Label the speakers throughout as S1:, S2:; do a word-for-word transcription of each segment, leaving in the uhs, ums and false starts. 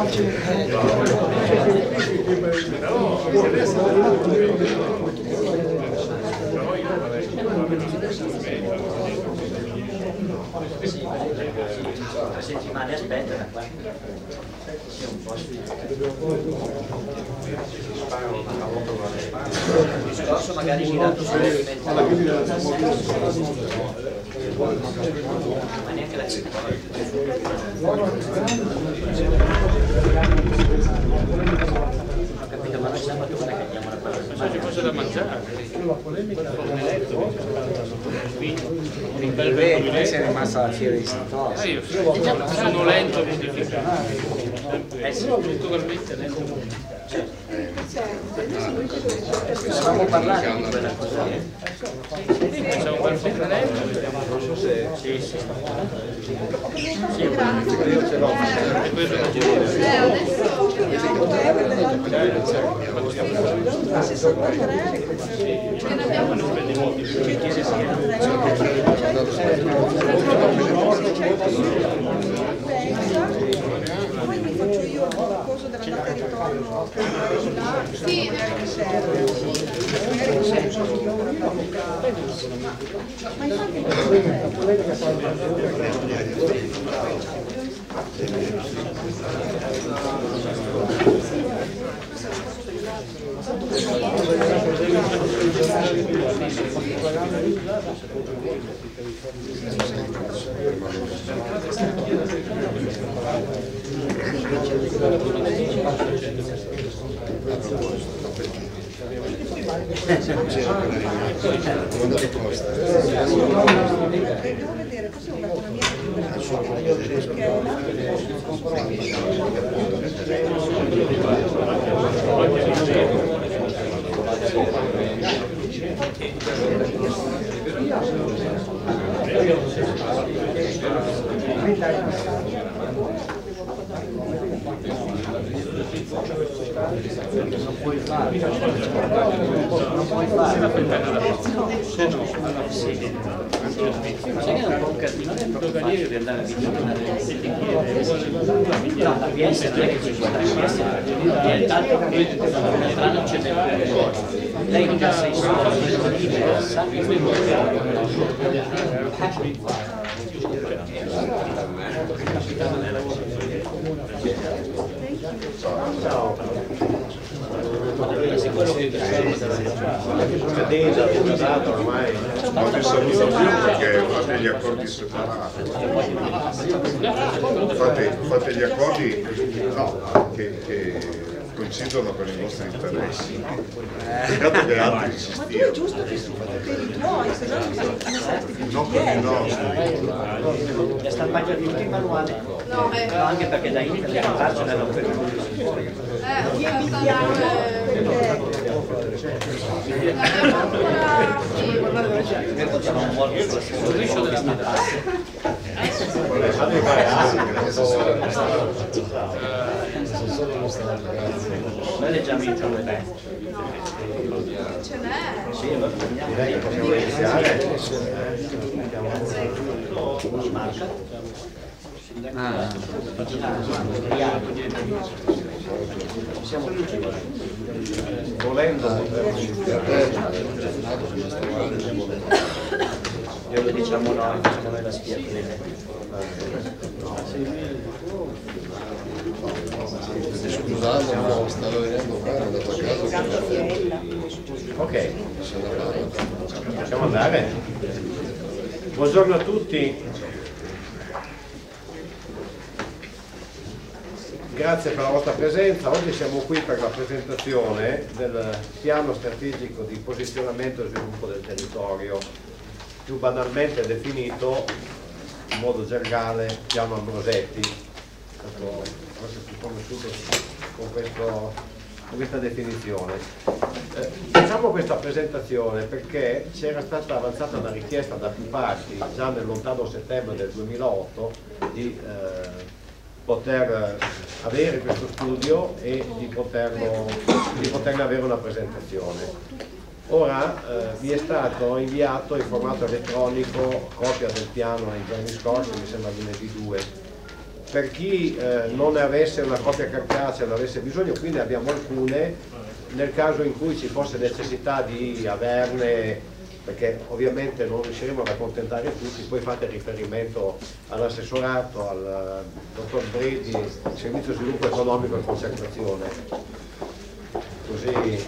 S1: Tre settimane aspetta da qua. Sì, un po' sui il discorso magari girato sull'alimentazione, ma neanche la città. Ho capito, ma noi sabato non è che andiamo a parlare.
S2: Ma c'è cosa da mangiare? La polemica con l'eletto,
S1: Beh, sei rimasta alla fiera di Sant'Orso.
S2: io sono lento a modificare.
S1: Eh sì,
S2: tutto veramente lento.
S1: stavamo parlando di quella cosa lì.
S2: Facciamo un bel film lento, vediamo.
S3: Non so se...
S1: Sì, sì.
S3: Sì, io ce l'ho.
S2: E quello è una girazione.
S4: Poi mi faccio io il coso dell'andata e ritorno per andare là, sì, magari mi serve, magari mi serve ma infatti devo vedere, forse ho una mia
S1: non puoi fare, non puoi fare. Se no, alla fine. Ma sai che è un po' un casino, è proprio facile di andare a vicinare no, la P S non è che ci guarda, la P S è tanto che non ce n'è più. Lei già sei solo, diversa, e poi
S3: Cadenza, avvocato ormai.
S5: Oggi saluto più perché fate gli accordi separati. Fate, fate gli accordi no, che, che coincidono con i vostri interessi. Peccato che altri si
S4: ma tu è
S5: stiano.
S4: giusto che per i tuoi, se no non saresti più
S5: Non per i nostri.
S1: è stampato tutti i manuali. No, eh. no, anche perché da Inter la faccia nella
S4: Eh, chi abitiamo
S1: c'era un morto sulla striscia della noi leggiamo in giù le
S4: ce n'è?
S1: sì, lo
S3: Direi che possiamo iniziare.
S1: Ah, siamo tutti
S3: Volendo potremmo iniziare.
S1: io lo diciamo noi, facciamo noi la spia
S6: Scusate, no, stavo venendo qua, ero andato a casa.
S3: Ok, possiamo andare? Buongiorno a tutti. Grazie per la vostra presenza. Oggi siamo qui per la presentazione del piano strategico di posizionamento e sviluppo del territorio, più banalmente definito in modo gergale piano Ambrosetti, forse più conosciuto con, questo, con questa definizione. Eh, facciamo questa presentazione perché c'era stata avanzata una richiesta da più parti già nel lontano settembre del duemilaotto di eh, poter avere questo studio e di, poterlo, di poterne avere una presentazione. Ora eh, vi è stato inviato in formato elettronico copia del piano nei giorni scorsi, mi sembra lunedì due, per chi eh, non ne avesse una copia cartacea, ne avesse bisogno, qui ne abbiamo alcune, nel caso in cui ci fosse necessità di averne, perché ovviamente non riusciremo ad accontentare tutti, poi fate riferimento all'assessorato, al dottor Bredi, Servizio Sviluppo Economico e Conservazione. Così.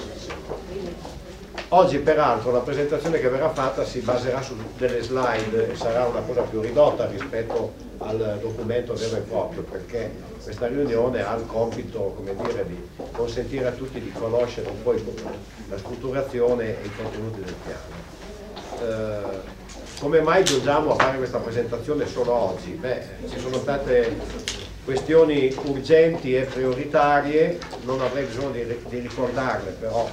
S3: Oggi peraltro la presentazione che verrà fatta si baserà su delle slide e sarà una cosa più ridotta rispetto al documento vero e proprio, perché questa riunione ha il compito, come dire, di consentire a tutti di conoscere un po' la strutturazione e i contenuti del piano. Eh, come mai giungiamo a fare questa presentazione solo oggi? Beh, ci sono state questioni urgenti e prioritarie, non avrei bisogno di, di ricordarle, però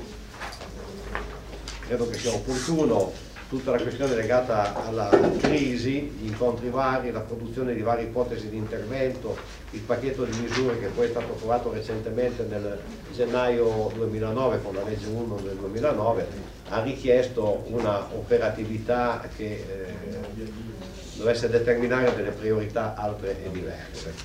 S3: credo che sia opportuno. Tutta la questione legata alla crisi, gli incontri vari, la produzione di varie ipotesi di intervento, il pacchetto di misure che poi è stato approvato recentemente nel gennaio duemilanove con la legge uno del duemilanove, ha richiesto una operatività che eh, dovesse determinare delle priorità altre e diverse.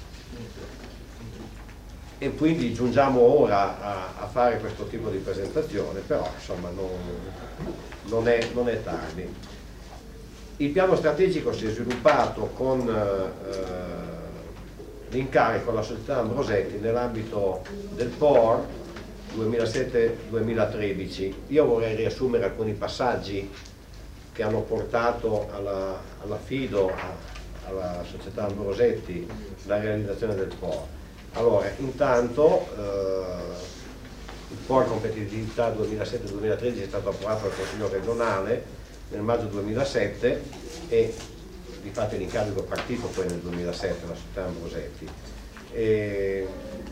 S3: E quindi giungiamo ora a, a fare questo tipo di presentazione, però insomma non, non, è, non è tardi. Il piano strategico si è sviluppato con eh, l'incarico alla società Ambrosetti nell'ambito del P O R duemilasette duemilatredici. Io vorrei riassumere alcuni passaggi che hanno portato all'affido alla alla società Ambrosetti la realizzazione del P O R. Allora, intanto eh, il P O R Competitività duemilasette duemilatredici è stato approvato dal Consiglio regionale nel maggio duemilasette e di fatto l'incarico è partito poi nel duemilasette la società Ambrosetti. E,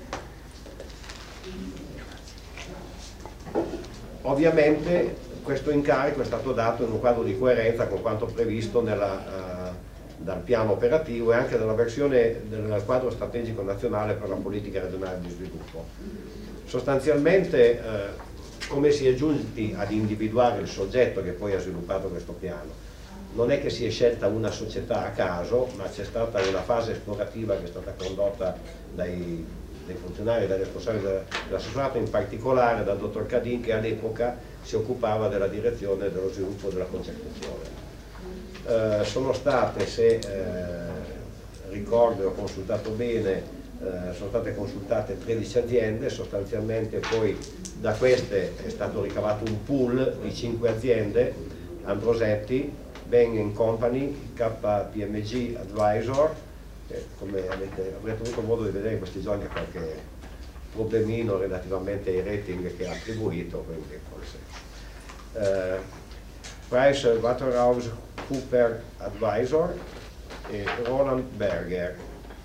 S3: ovviamente questo incarico è stato dato in un quadro di coerenza con quanto previsto nella, uh, dal piano operativo e anche dalla versione del quadro strategico nazionale per la politica regionale di sviluppo. Sostanzialmente uh, come si è giunti ad individuare il soggetto che poi ha sviluppato questo piano? Non è che si è scelta una società a caso, ma c'è stata una fase esplorativa che è stata condotta dai, dai funzionari e dai responsabili dell'assessorato, in particolare dal dottor Cadin, che all'epoca si occupava della direzione dello sviluppo della concertazione. Eh, sono state, se eh, ricordo e ho consultato bene, eh, sono state consultate tredici aziende, sostanzialmente poi da queste è stato ricavato un pool di cinque aziende: Ambrosetti, Bain Company, K P M G Advisor, che come avete, avrete avuto modo di vedere in questi giorni qualche problemino relativamente ai rating che ha attribuito, quindi forse eh, Price Waterhouse Cooper Advisor e Roland Berger.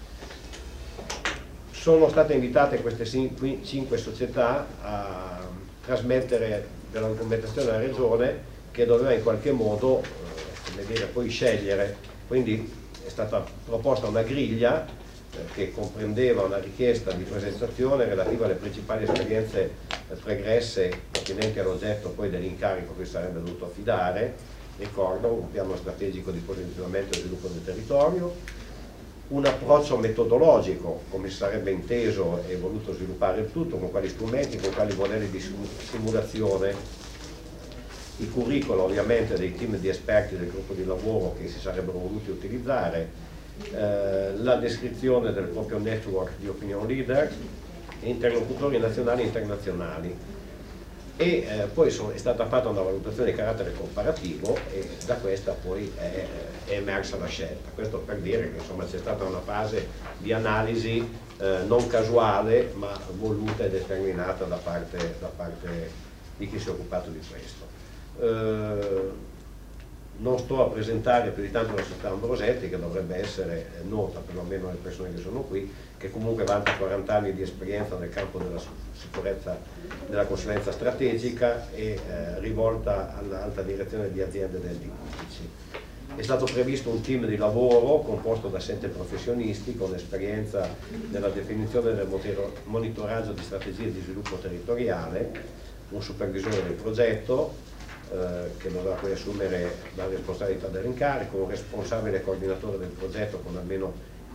S3: Sono state invitate queste cinque società a trasmettere della documentazione alla Regione, che doveva in qualche modo come dire, poi scegliere. Quindi è stata proposta una griglia eh, che comprendeva una richiesta di presentazione relativa alle principali esperienze eh, pregresse attinenti all'oggetto poi dell'incarico che sarebbe dovuto affidare. Ricordo un piano strategico di posizionamento e sviluppo del territorio, un approccio metodologico, come si sarebbe inteso e voluto sviluppare il tutto, con quali strumenti, con quali modelli di simulazione, il curriculum ovviamente dei team di esperti del gruppo di lavoro che si sarebbero voluti utilizzare, eh, la descrizione del proprio network di opinion leader, interlocutori nazionali e internazionali. E eh, poi so, è stata fatta una valutazione di carattere comparativo e da questa poi è, è emersa la scelta. Questo per dire che insomma c'è stata una fase di analisi eh, non casuale ma voluta e determinata da parte, da parte di chi si è occupato di questo. Eh, non sto a presentare più di tanto la società Ambrosetti, che dovrebbe essere nota perlomeno alle persone che sono qui, che comunque vanta quaranta anni di esperienza nel campo della sicurezza, della consulenza strategica e eh, rivolta all'alta direzione di aziende degli enti pubblici. È stato previsto un team di lavoro composto da sette professionisti con esperienza nella definizione del monitoraggio di strategie di sviluppo territoriale, un supervisore del progetto eh, che dovrà poi assumere la responsabilità dell'incarico, un responsabile coordinatore del progetto con almeno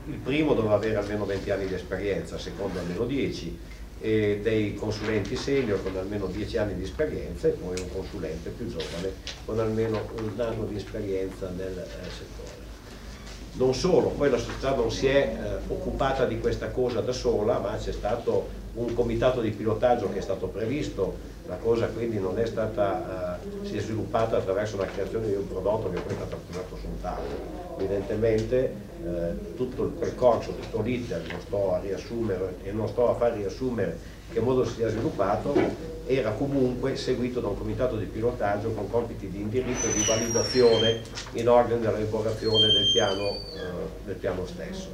S3: il primo doveva avere almeno venti anni di esperienza, il secondo almeno dieci, e dei consulenti senior con almeno dieci anni di esperienza e poi un consulente più giovane con almeno un anno di esperienza nel eh, settore. Non solo, poi la società non si è eh, occupata di questa cosa da sola, ma c'è stato un comitato di pilotaggio che è stato previsto, la cosa quindi non è stata, eh, si è sviluppata attraverso la creazione di un prodotto che poi è stato posato sul tavolo. Evidentemente eh, tutto il percorso, tutto l'iter, non sto a riassumere e non sto a far riassumere che modo si è sviluppato, era comunque seguito da un comitato di pilotaggio con compiti di indirizzo e di validazione in ordine all'elaborazione del piano, eh, del piano stesso.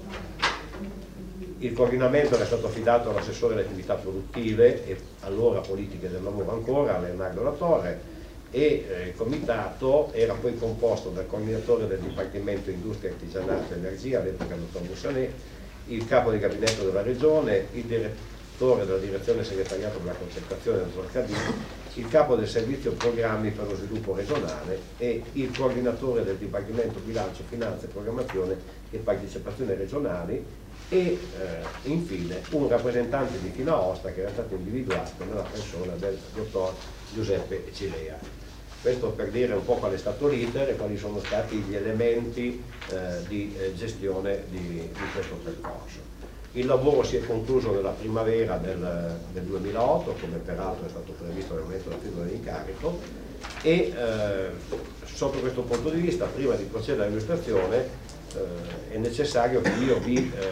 S3: Il coordinamento era stato affidato all'assessore alle attività produttive e allora politiche del lavoro ancora, a Leonardo La Torre, e eh, il comitato era poi composto dal coordinatore del Dipartimento Industria, Artigianato e Energia, all'epoca il dottor Bussanè, il capo di gabinetto della regione, il direttore della direzione segretariato della concertazione del dottor Cadini, il capo del servizio programmi per lo sviluppo regionale e il coordinatore del Dipartimento Bilancio, Finanza e Programmazione e Partecipazione regionali e eh, infine un rappresentante di Finaosta che era stato individuato nella persona del dottor Giuseppe Cilea. Questo per dire un po' qual è stato l'iter e quali sono stati gli elementi eh, di eh, gestione di, di questo percorso. Il lavoro si è concluso nella primavera del, del duemilaotto, come peraltro è stato previsto nel momento della firma dell'incarico, e eh, sotto questo punto di vista, prima di procedere all'illustrazione, eh, è necessario che io vi eh,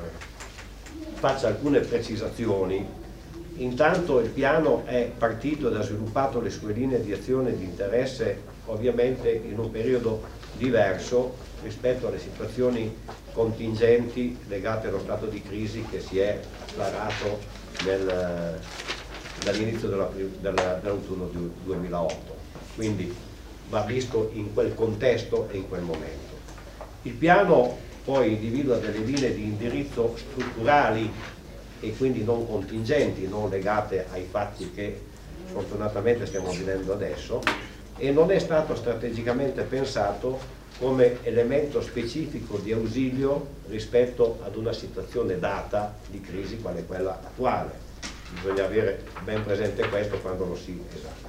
S3: faccia alcune precisazioni. Intanto il piano è partito ed ha sviluppato le sue linee di azione e di interesse ovviamente in un periodo diverso rispetto alle situazioni contingenti legate allo stato di crisi che si è acclarato nel, dall'inizio dell'autunno del duemilaotto. Quindi va visto in quel contesto e in quel momento. Il piano poi individua delle linee di indirizzo strutturali e quindi non contingenti, non legate ai fatti che sfortunatamente stiamo vivendo adesso, e non è stato strategicamente pensato come elemento specifico di ausilio rispetto ad una situazione data di crisi quale quella attuale. Bisogna avere ben presente questo quando lo si esamina.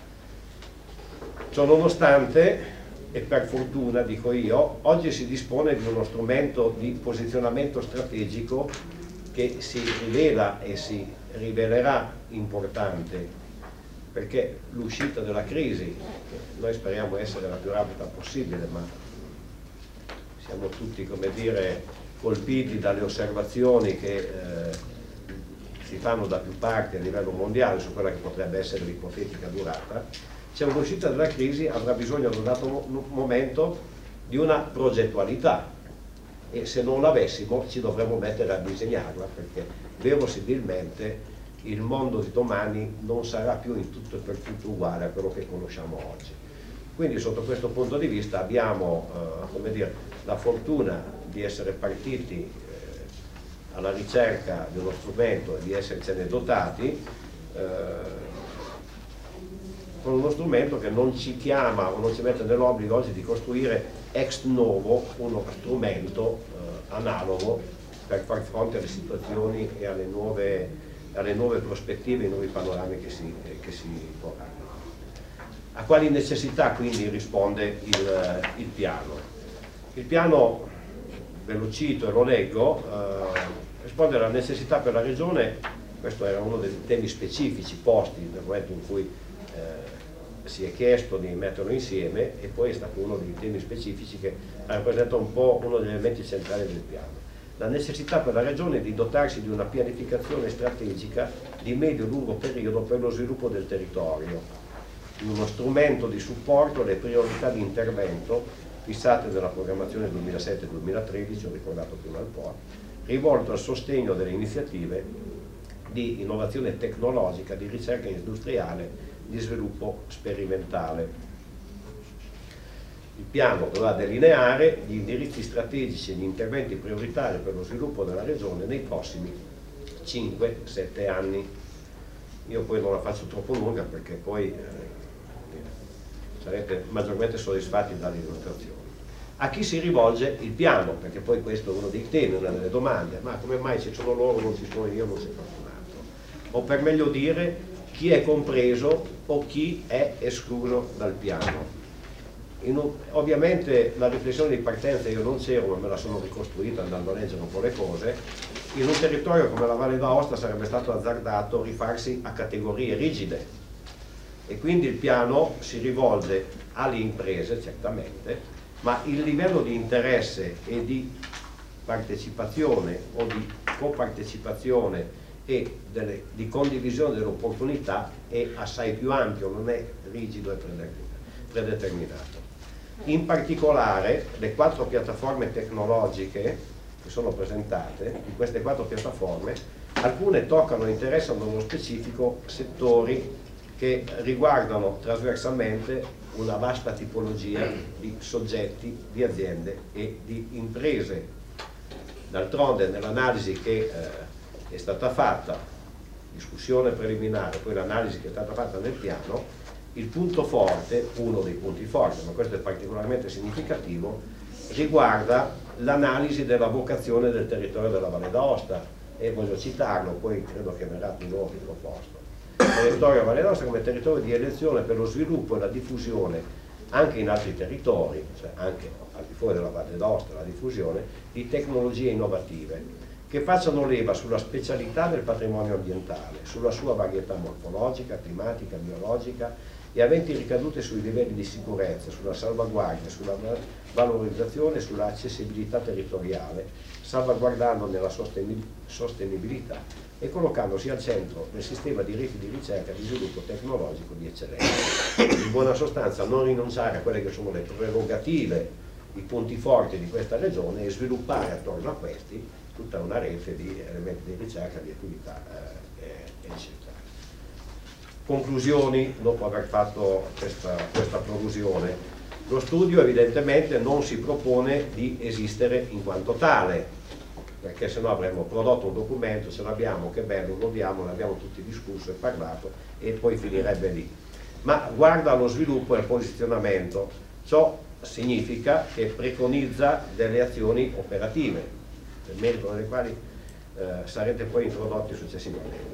S3: Ciò nonostante, e per fortuna dico io, oggi si dispone di uno strumento di posizionamento strategico che si rivela e si rivelerà importante, perché l'uscita dalla crisi, noi speriamo essere la più rapida possibile, ma siamo tutti, come dire, colpiti dalle osservazioni che eh, si fanno da più parti a livello mondiale su quella che potrebbe essere l'ipotetica durata. C'è un'uscita dalla crisi, avrà bisogno ad un dato momento di una progettualità, e se non l'avessimo ci dovremmo mettere a disegnarla, perché verosimilmente il mondo di domani non sarà più in tutto e per tutto uguale a quello che conosciamo oggi. Quindi sotto questo punto di vista abbiamo eh, come dire, la fortuna di essere partiti eh, alla ricerca di uno strumento e di essercene dotati eh, con uno strumento che non ci chiama o non ci mette nell'obbligo oggi di costruire ex novo uno strumento eh, analogo per far fronte alle situazioni e alle nuove, alle nuove prospettive, ai nuovi panorami che si, eh, che si porranno. A quali necessità quindi risponde il, il piano? Il piano, ve lo cito e lo leggo, eh, risponde alla necessità per la Regione, questo era uno dei temi specifici posti nel momento in cui eh, si è chiesto di metterlo insieme, e poi è stato uno dei temi specifici che rappresenta un po' uno degli elementi centrali del piano. La necessità per la Regione di dotarsi di una pianificazione strategica di medio-lungo periodo per lo sviluppo del territorio, uno strumento di supporto alle priorità di intervento fissate nella programmazione duemilasette duemilatredici, ho ricordato prima il P O R, rivolto al sostegno delle iniziative di innovazione tecnologica, di ricerca industriale, di sviluppo sperimentale. Il piano dovrà delineare gli indirizzi strategici e gli interventi prioritari per lo sviluppo della Regione nei prossimi cinque sette anni. Io poi non la faccio troppo lunga perché poi eh, sarete maggiormente soddisfatti dalle illustrazioni. a chi si rivolge il piano, perché poi questo è uno dei temi, una delle domande, ma come mai ci sono loro, non ci sono io, non c'è qualcun altro? O per meglio dire, chi è compreso o chi è escluso dal piano. In un, ovviamente la riflessione di partenza io non c'ero, ma me la sono ricostruita andando a leggere un po' le cose. In un territorio come la Valle d'Aosta sarebbe stato azzardato rifarsi a categorie rigide, e quindi il piano si rivolge alle imprese certamente, ma il livello di interesse e di partecipazione o di copartecipazione e delle, di condivisione delle opportunità è assai più ampio, non è rigido e predeterminato. In particolare le quattro piattaforme tecnologiche che sono presentate, di queste quattro piattaforme, alcune toccano e interessano nello specifico settori che riguardano trasversalmente una vasta tipologia di soggetti, di aziende e di imprese. D'altronde nell'analisi che eh, è stata fatta, discussione preliminare, poi l'analisi che è stata fatta nel piano, il punto forte, uno dei punti forti, ma questo è particolarmente significativo, riguarda l'analisi della vocazione del territorio della Valle d'Aosta, e voglio citarlo, poi credo che verrà di nuovo riproposto. Il territorio Valle d'Aosta come territorio di elezione per lo sviluppo e la diffusione anche in altri territori, cioè anche al di fuori della Valle d'Aosta, la diffusione di tecnologie innovative che facciano leva sulla specialità del patrimonio ambientale, sulla sua varietà morfologica, climatica, biologica e aventi ricadute sui livelli di sicurezza, sulla salvaguardia, sulla valorizzazione e sulla accessibilità territoriale, salvaguardandone la sostenibilità e collocandosi al centro del sistema di reti di ricerca e di sviluppo tecnologico di eccellenza. In buona sostanza non rinunciare a quelle che sono le prerogative, i punti forti di questa regione e sviluppare attorno a questi tutta una rete di elementi di ricerca, di attività eh, eccetera. Conclusioni dopo aver fatto questa, questa prolusione. Lo studio evidentemente non si propone di esistere in quanto tale, perché se no avremmo prodotto un documento, ce l'abbiamo, che bello, lo diamo, l'abbiamo tutti discusso e parlato e poi finirebbe lì. Ma guarda allo sviluppo e al posizionamento, ciò significa che preconizza delle azioni operative, nel merito delle quali eh, sarete poi introdotti successivamente.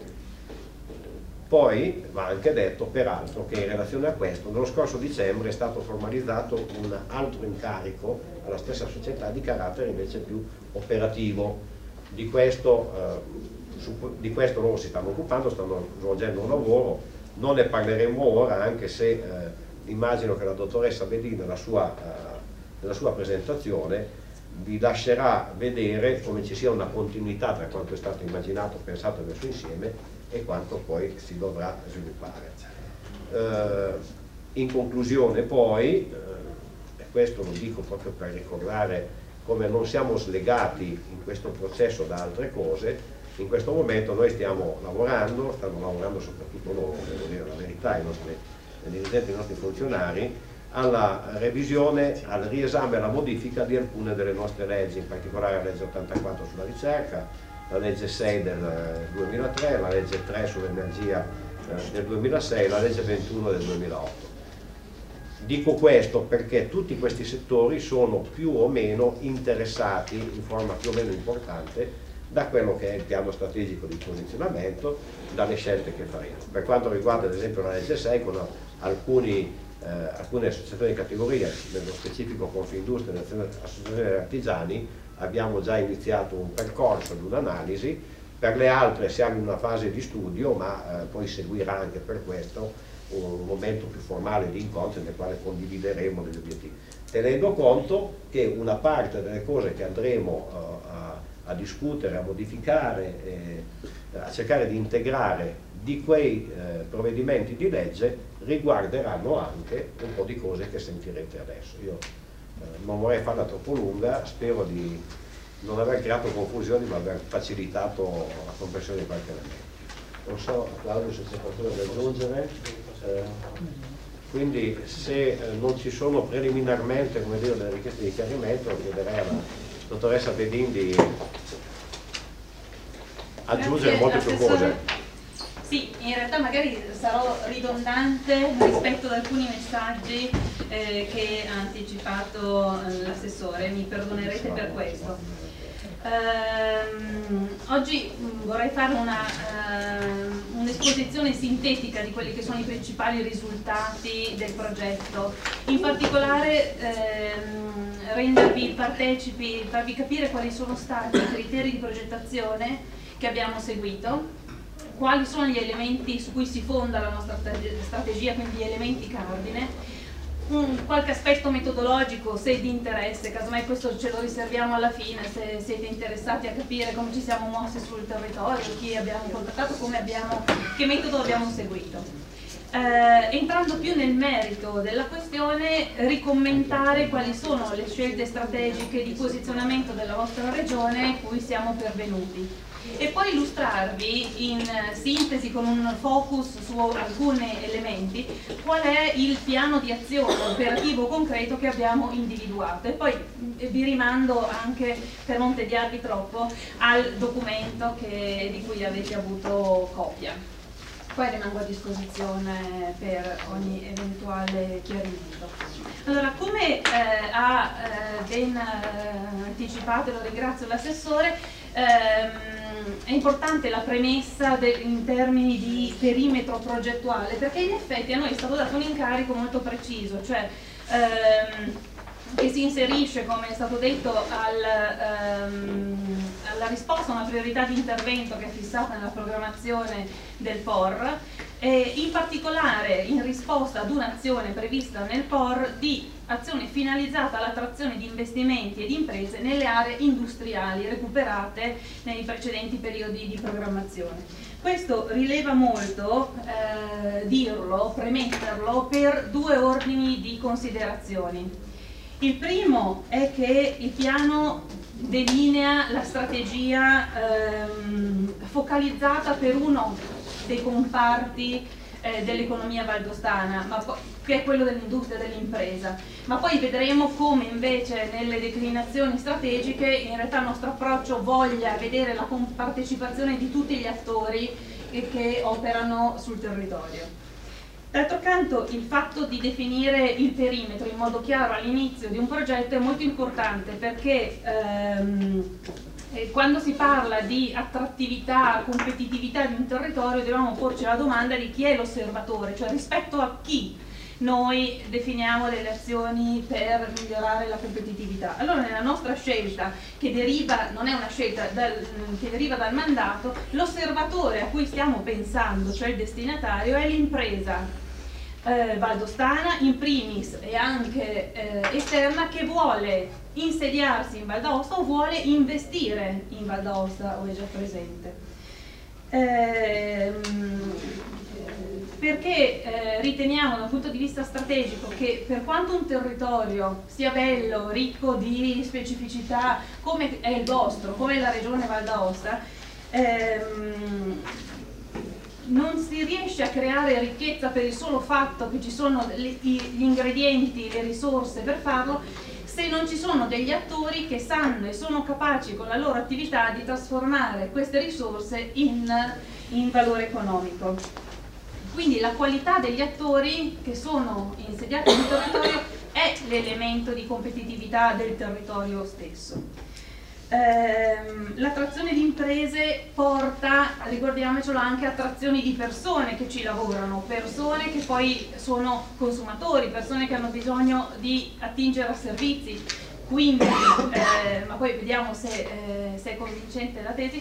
S3: Poi va anche detto peraltro che in relazione a questo nello scorso dicembre è stato formalizzato un altro incarico alla stessa società di carattere invece più operativo. Di questo, eh, su, di questo loro si stanno occupando, stanno svolgendo un lavoro, non ne parleremo ora, anche se eh, immagino che la dottoressa Bedin nella sua, eh, nella sua presentazione vi lascerà vedere come ci sia una continuità tra quanto è stato immaginato, pensato e messo insieme e quanto poi si dovrà sviluppare. Eh, in conclusione poi, eh, e questo lo dico proprio per ricordare come non siamo slegati in questo processo da altre cose, in questo momento noi stiamo lavorando, stanno lavorando soprattutto loro, devo dire la verità, i nostri i dirigenti, i nostri funzionari, alla revisione, al riesame e alla modifica di alcune delle nostre leggi, in particolare la legge ottantaquattro sulla ricerca, la legge sei del duemilatré, la legge tre sull'energia eh, del duemilasei, la legge ventuno del duemilaotto. Dico questo perché tutti questi settori sono più o meno interessati in forma più o meno importante da quello che è il piano strategico di posizionamento, dalle scelte che faremo. Per quanto riguarda ad esempio la legge sei, con alcuni, eh, alcune associazioni di categoria, nello specifico Confindustria e Associazioni Artigiani, abbiamo già iniziato un percorso di un'analisi, per le altre siamo in una fase di studio, ma eh, poi seguirà anche per questo un momento più formale di incontro nel quale condivideremo degli obiettivi, tenendo conto che una parte delle cose che andremo uh, a, a discutere, a modificare, eh, a cercare di integrare di quei eh, provvedimenti di legge riguarderanno anche un po' di cose che sentirete adesso. Io eh, non vorrei farla troppo lunga, spero di non aver creato confusioni ma aver facilitato la comprensione di qualche elemento. Non so, Claudio, se c'è qualcosa da aggiungere. Eh, quindi se eh, non ci sono preliminarmente, come dire, delle richieste di chiarimento, chiederei alla dottoressa Bedin di aggiungere molte più cose.
S7: Sì, in realtà magari sarò ridondante rispetto ad alcuni messaggi eh, che ha anticipato eh, l'assessore, mi perdonerete per questo. Ehm, oggi mh, vorrei fare un'esposizione uh, un sintetica di quelli che sono i principali risultati del progetto, in particolare ehm, rendervi partecipi, farvi capire quali sono stati i criteri di progettazione che abbiamo seguito, quali sono gli elementi su cui si fonda la nostra strategia, quindi gli elementi cardine, un, qualche aspetto metodologico se di interesse, casomai questo ce lo riserviamo alla fine se siete interessati a capire come ci siamo mossi sul territorio, chi abbiamo contattato, come abbiamo, che metodo abbiamo seguito. Eh, entrando più nel merito della questione, ricommentare quali sono le scelte strategiche di posizionamento della vostra regione cui siamo pervenuti e poi illustrarvi in sintesi con un focus su alcuni elementi qual è il piano di azione operativo concreto che abbiamo individuato, e poi vi rimando anche, per non tediarvi troppo, al documento che, di cui avete avuto copia. Poi rimango a disposizione per ogni eventuale chiarimento. Allora, come eh, ha eh, ben eh, anticipato, e lo ringrazio l'assessore, ehm, è importante la premessa in termini di perimetro progettuale, perché in effetti a noi è stato dato un incarico molto preciso, cioè ehm, che si inserisce, come è stato detto, al, ehm, alla risposta a una priorità di intervento che è fissata nella programmazione del P O R, e in particolare in risposta ad un'azione prevista nel P O R di azione finalizzata all'attrazione di investimenti e di imprese nelle aree industriali recuperate nei precedenti periodi di programmazione. Questo rileva molto eh, dirlo, premetterlo, per due ordini di considerazioni. Il primo è che il piano delinea la strategia ehm, focalizzata per uno dei comparti eh, dell'economia valdostana, ma che è quello dell'industria e dell'impresa, ma poi vedremo come invece nelle declinazioni strategiche in realtà il nostro approccio voglia vedere la compartecipazione di tutti gli attori che, che operano sul territorio. D'altro canto, il fatto di definire il perimetro in modo chiaro all'inizio di un progetto è molto importante, perché ehm, quando si parla di attrattività, competitività di un territorio, dobbiamo porci la domanda di chi è l'osservatore, cioè rispetto a chi noi definiamo delle azioni per migliorare la competitività. Allora nella nostra scelta, che deriva, non è una scelta dal, che deriva dal mandato, l'osservatore a cui stiamo pensando, cioè il destinatario, è l'impresa eh, valdostana in primis e anche eh, esterna, che vuole insediarsi in Val d'Aosta o vuole investire in Val d'Aosta o è già presente. Ehm, perché eh, riteniamo dal punto di vista strategico che, per quanto un territorio sia bello, ricco di specificità come è il vostro, come è la regione Val d'Aosta, ehm, non si riesce a creare ricchezza per il solo fatto che ci sono gli ingredienti, le risorse per farlo, se non ci sono degli attori che sanno e sono capaci con la loro attività di trasformare queste risorse in, in valore economico. Quindi la qualità degli attori che sono insediati nel territorio è l'elemento di competitività del territorio stesso. Ehm, l'attrazione di imprese porta, ricordiamocelo, anche attrazioni di persone che ci lavorano, persone che poi sono consumatori, persone che hanno bisogno di attingere a servizi, quindi, eh, ma poi vediamo se, eh, se è convincente la tesi,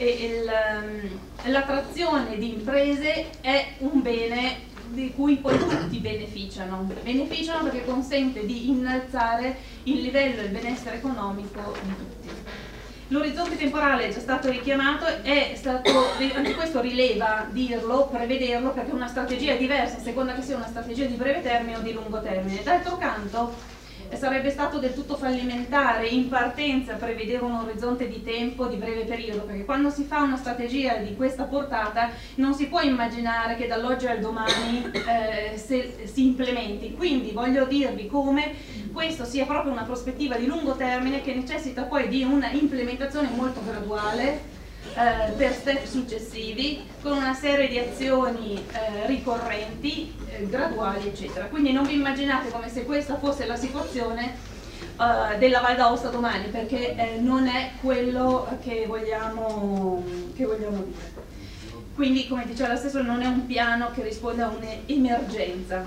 S7: l'attrazione di imprese è un bene di cui poi tutti beneficiano, beneficiano perché consente di innalzare il livello e il benessere economico di tutti. L'orizzonte temporale è già stato richiamato, è stato, anche questo rileva dirlo, prevederlo, perché una strategia è diversa a seconda che sia una strategia di breve termine o di lungo termine. D'altro canto sarebbe stato del tutto fallimentare in partenza prevedere un orizzonte di tempo di breve periodo, perché quando si fa una strategia di questa portata non si può immaginare che dall'oggi al domani eh, se, si implementi. Quindi voglio dirvi come questo sia proprio una prospettiva di lungo termine che necessita poi di una implementazione molto graduale, eh, per step successivi, con una serie di azioni eh, ricorrenti, eh, graduali, eccetera. Quindi non vi immaginate come se questa fosse la situazione eh, della Val d'Aosta domani, perché eh, non è quello che vogliamo, che vogliamo dire. Quindi, come diceva l'assessore, non è un piano che risponde a un'emergenza.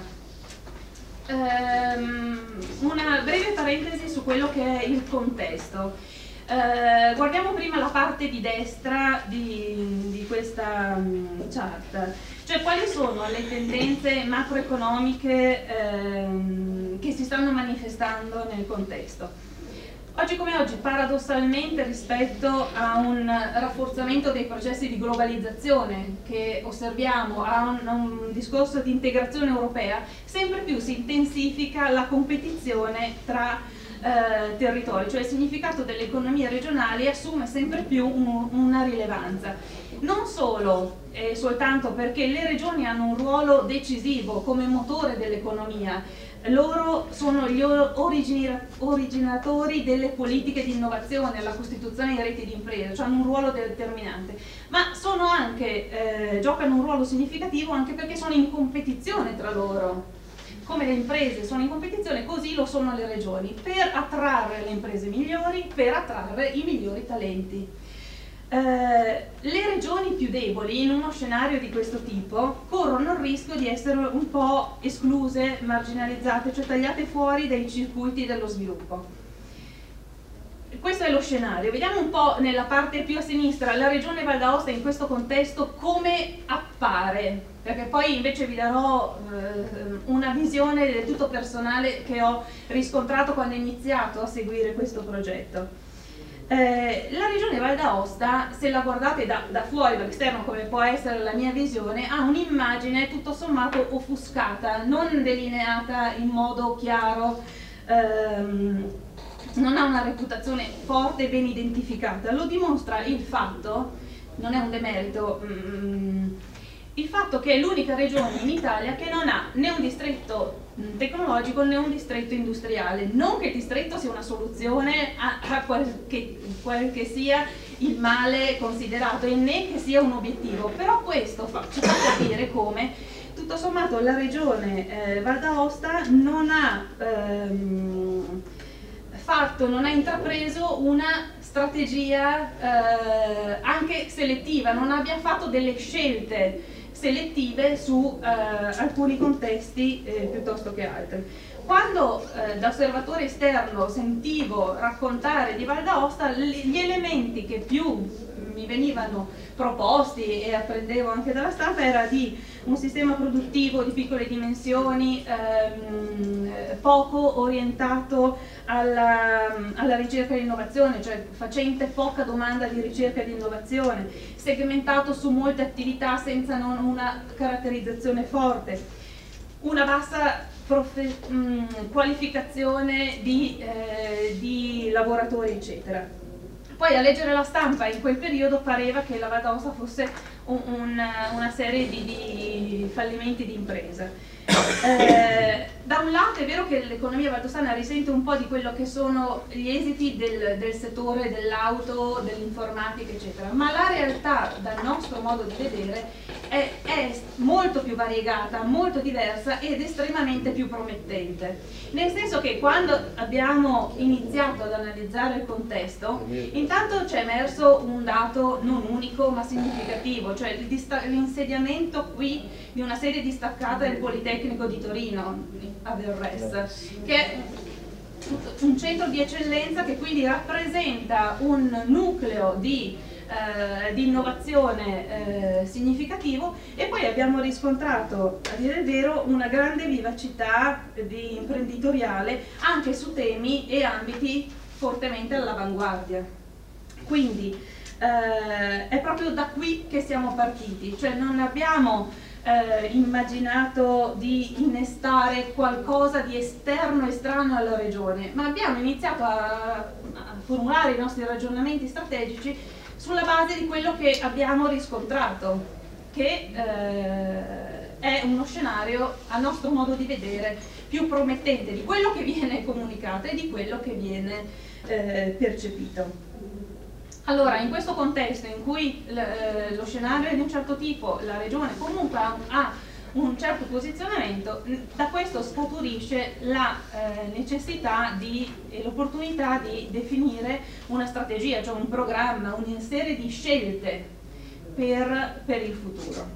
S7: Ehm, una breve parentesi su quello che è il contesto. Eh, guardiamo prima la parte di destra di, di questa um, chart, cioè quali sono le tendenze macroeconomiche ehm, che si stanno manifestando nel contesto. Oggi come oggi, paradossalmente, rispetto a un rafforzamento dei processi di globalizzazione che osserviamo, a un, a un discorso di integrazione europea, sempre più si intensifica la competizione tra eh, territori, cioè il significato delle economie regionali assume sempre più un, una rilevanza. Non solo e soltanto perché le regioni hanno un ruolo decisivo come motore dell'economia, loro sono gli originatori delle politiche di innovazione, la costituzione di reti di imprese, cioè hanno un ruolo determinante, ma sono anche, eh, giocano un ruolo significativo anche perché sono in competizione tra loro. Come le imprese sono in competizione, così lo sono le regioni, per attrarre le imprese migliori, per attrarre i migliori talenti. Eh, le regioni più deboli in uno scenario di questo tipo corrono il rischio di essere un po' escluse, marginalizzate, cioè tagliate fuori dai circuiti dello sviluppo. Questo è lo scenario. Vediamo un po' nella parte più a sinistra la regione Val d'Aosta in questo contesto come appare, perché poi invece vi darò eh, una visione del tutto personale che ho riscontrato quando ho iniziato a seguire questo progetto. Eh, la regione Val d'Aosta, se la guardate da, da fuori, dall'esterno, come può essere la mia visione, ha un'immagine tutto sommato offuscata, non delineata in modo chiaro, ehm, non ha una reputazione forte e ben identificata. Lo dimostra il fatto, non è un demerito, mm, il fatto che è l'unica regione in Italia che non ha né un distretto tecnologico né un distretto industriale. Non che il distretto sia una soluzione a, a qual, che, qual che sia il male considerato e né che sia un obiettivo, però questo fa, ci fa capire come tutto sommato la regione eh, Val d'Aosta non ha ehm, fatto, non ha intrapreso una strategia eh, anche selettiva, non abbia fatto delle scelte selettive su eh, alcuni contesti eh, piuttosto che altri. Quando eh, da osservatore esterno sentivo raccontare di Val d'Aosta, gli elementi che più mi venivano proposti e apprendevo anche dalla stampa era di un sistema produttivo di piccole dimensioni, ehm, poco orientato alla, alla ricerca e innovazione, cioè facente poca domanda di ricerca e di innovazione, segmentato su molte attività senza non una caratterizzazione forte, una bassa profe, mh, qualificazione di, eh, di lavoratori, eccetera. Poi a leggere la stampa in quel periodo pareva che la Val d'Aosta fosse un, un, una serie di, di fallimenti di impresa. Eh, da un lato è vero che l'economia valdostana risente un po' di quello che sono gli esiti del, del settore dell'auto, dell'informatica, eccetera, ma la realtà dal nostro modo di vedere è, è molto più variegata, molto diversa ed estremamente più promettente, nel senso che quando abbiamo iniziato ad analizzare il contesto, intanto c'è emerso un dato non unico ma significativo, cioè l'insediamento qui di una sede distaccata del Politecnico di Torino, Averres, che è un centro di eccellenza che quindi rappresenta un nucleo di, eh, di innovazione eh, significativo, e poi abbiamo riscontrato, a dire il vero, una grande vivacità di imprenditoriale anche su temi e ambiti fortemente all'avanguardia. Quindi eh, è proprio da qui che siamo partiti, cioè non abbiamo Eh, immaginato di innestare qualcosa di esterno, estraneo alla regione, ma abbiamo iniziato a, a formulare i nostri ragionamenti strategici sulla base di quello che abbiamo riscontrato, che eh, è uno scenario, a nostro modo di vedere, più promettente di quello che viene comunicato e di quello che viene eh, percepito. Allora, in questo contesto in cui eh, lo scenario è di un certo tipo, la regione comunque ha, ha un certo posizionamento, da questo scaturisce la eh, necessità di, e l'opportunità di definire una strategia, cioè un programma, una serie di scelte per, per il futuro.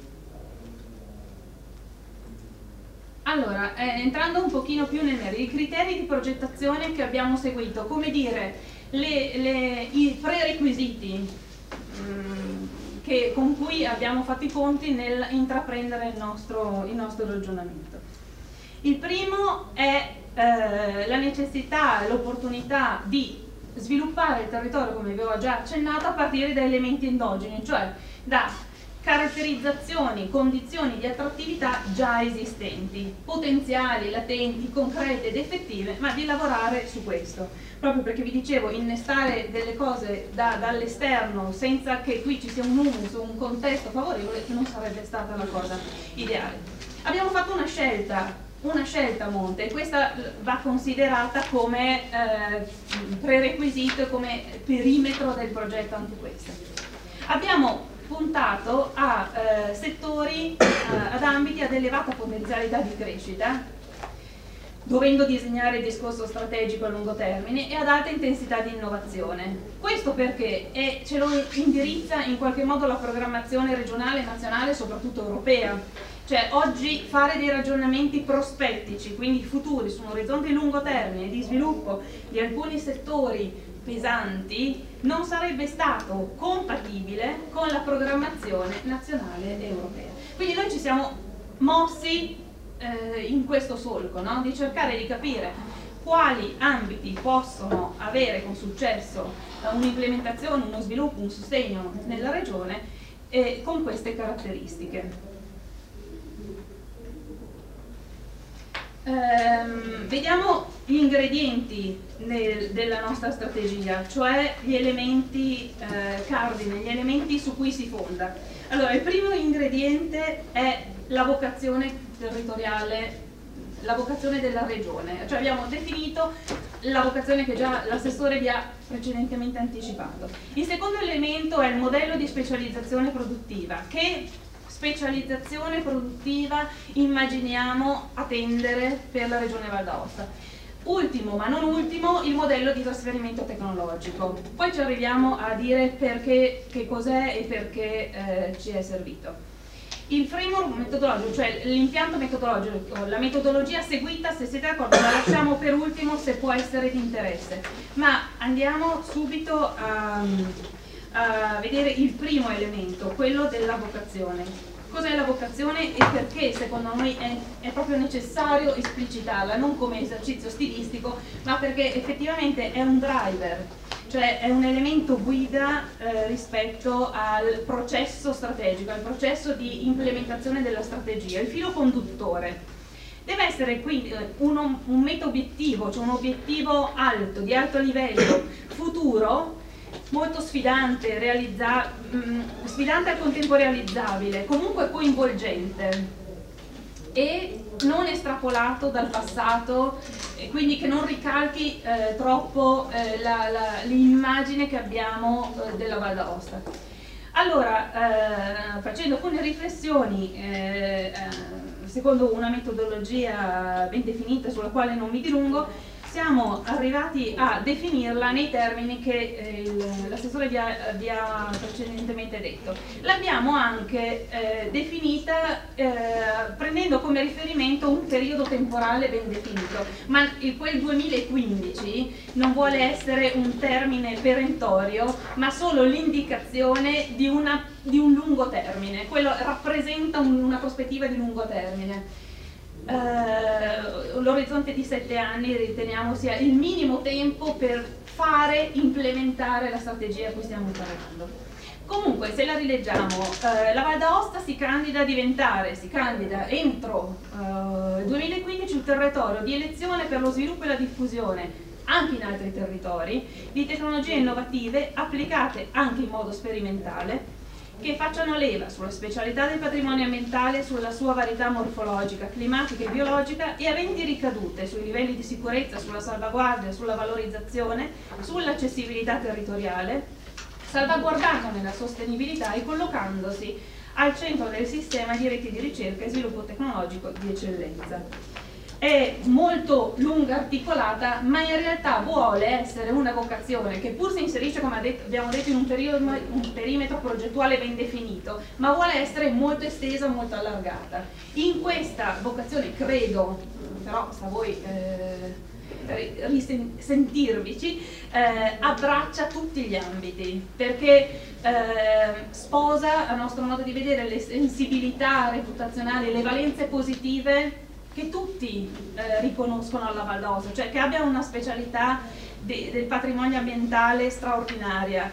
S7: Allora, eh, entrando un pochino più nel merito, i criteri di progettazione che abbiamo seguito, come dire, le, le, i prerequisiti mh, che, con cui abbiamo fatto i conti nel intraprendere il nostro, il nostro ragionamento. Il primo è eh, la necessità, l'opportunità di sviluppare il territorio, come vi ho già accennato, a partire da elementi endogeni, cioè da caratterizzazioni, condizioni di attrattività già esistenti, potenziali, latenti, concrete ed effettive, ma di lavorare su questo, proprio perché vi dicevo, innestare delle cose da, dall'esterno senza che qui ci sia un humus o un contesto favorevole non sarebbe stata la cosa ideale. Abbiamo fatto una scelta, una scelta a monte, e questa va considerata come eh, prerequisito e come perimetro del progetto anche questa. Abbiamo puntato a eh, settori, eh, ad ambiti ad elevata potenzialità di crescita, dovendo disegnare il discorso strategico a lungo termine, e ad alta intensità di innovazione. Questo perché è, ce lo indirizza in qualche modo la programmazione regionale, nazionale e soprattutto europea. Cioè oggi fare dei ragionamenti prospettici, quindi futuri, su un orizzonte di lungo termine, di sviluppo di alcuni settori pesanti, non sarebbe stato compatibile con la programmazione nazionale e europea. Quindi noi ci siamo mossi eh, in questo solco, no? Di cercare di capire quali ambiti possono avere con successo un'implementazione, uno sviluppo, un sostegno nella regione eh, con queste caratteristiche. Ehm, vediamo gli ingredienti nel, della nostra strategia, cioè gli elementi eh, cardine, gli elementi su cui si fonda. Allora, il primo ingrediente è la vocazione territoriale, la vocazione della regione, cioè abbiamo definito la vocazione che già l'assessore vi ha precedentemente anticipato. Il secondo elemento è il modello di specializzazione produttiva. Che specializzazione produttiva immaginiamo attendere per la regione Val d'Aosta? Ultimo, ma non ultimo, il modello di trasferimento tecnologico. Poi ci arriviamo a dire perché, che cos'è e perché eh, ci è servito. Il framework metodologico, cioè l'impianto metodologico, la metodologia seguita, se siete d'accordo, la lasciamo per ultimo se può essere di interesse. Ma andiamo subito a, a vedere il primo elemento, quello della vocazione. Cos'è la vocazione e perché secondo noi è, è proprio necessario esplicitarla, non come esercizio stilistico, ma perché effettivamente è un driver, cioè è un elemento guida eh, rispetto al processo strategico, al processo di implementazione della strategia, il filo conduttore. Deve essere quindi uno, un meta obiettivo, cioè un obiettivo alto, di alto livello, futuro, molto sfidante, realizza, mh, sfidante al contempo realizzabile, comunque coinvolgente e non estrapolato dal passato, e quindi che non ricalchi eh, troppo eh, l'immagine che abbiamo eh, della Val d'Aosta. Allora, eh, facendo alcune riflessioni, eh, eh, secondo una metodologia ben definita sulla quale non mi dilungo, siamo arrivati a definirla nei termini che eh, l'assessore vi, vi ha precedentemente detto. L'abbiamo anche eh, definita eh, prendendo come riferimento un periodo temporale ben definito, ma il, quel duemilaquindici non vuole essere un termine perentorio, ma solo l'indicazione di, una, di un lungo termine. Quello rappresenta un, una prospettiva di lungo termine. Uh, l'orizzonte di sette anni riteniamo sia il minimo tempo per fare implementare la strategia a cui stiamo parlando. Comunque, se la rileggiamo, uh, la Val d'Aosta si candida a diventare, si candida entro uh, il duemilaquindici un territorio di elezione per lo sviluppo e la diffusione anche in altri territori di tecnologie innovative applicate anche in modo sperimentale, che facciano leva sulla specialità del patrimonio ambientale, sulla sua varietà morfologica, climatica e biologica e aventi ricadute sui livelli di sicurezza, sulla salvaguardia, sulla valorizzazione, sull'accessibilità territoriale, salvaguardandone la sostenibilità e collocandosi al centro del sistema di reti di ricerca e sviluppo tecnologico di eccellenza. È molto lunga, articolata, ma in realtà vuole essere una vocazione che pur si inserisce, come abbiamo detto, in un, periodo, un perimetro progettuale ben definito, ma vuole essere molto estesa, molto allargata. In questa vocazione credo, però sta a voi eh, risentirvici, eh, abbraccia tutti gli ambiti, perché eh, sposa, a nostro modo di vedere, le sensibilità reputazionali, le valenze positive che tutti eh, riconoscono alla Val d'Aosta, cioè che abbia una specialità de, del patrimonio ambientale straordinaria,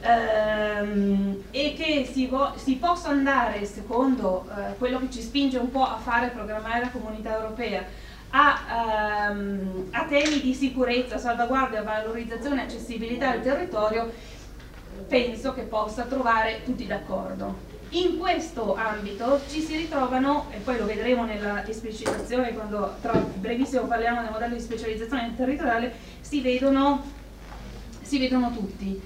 S7: ehm, e che si, si possa andare, secondo eh, quello che ci spinge un po' a fare programmare la Comunità Europea, a, ehm, a temi di sicurezza, salvaguardia, valorizzazione e accessibilità del territorio, penso che possa trovare tutti d'accordo. In questo ambito ci si ritrovano, e poi lo vedremo nella esplicitazione quando tra brevissimo parliamo del modello di specializzazione territoriale, si vedono, si vedono tutti.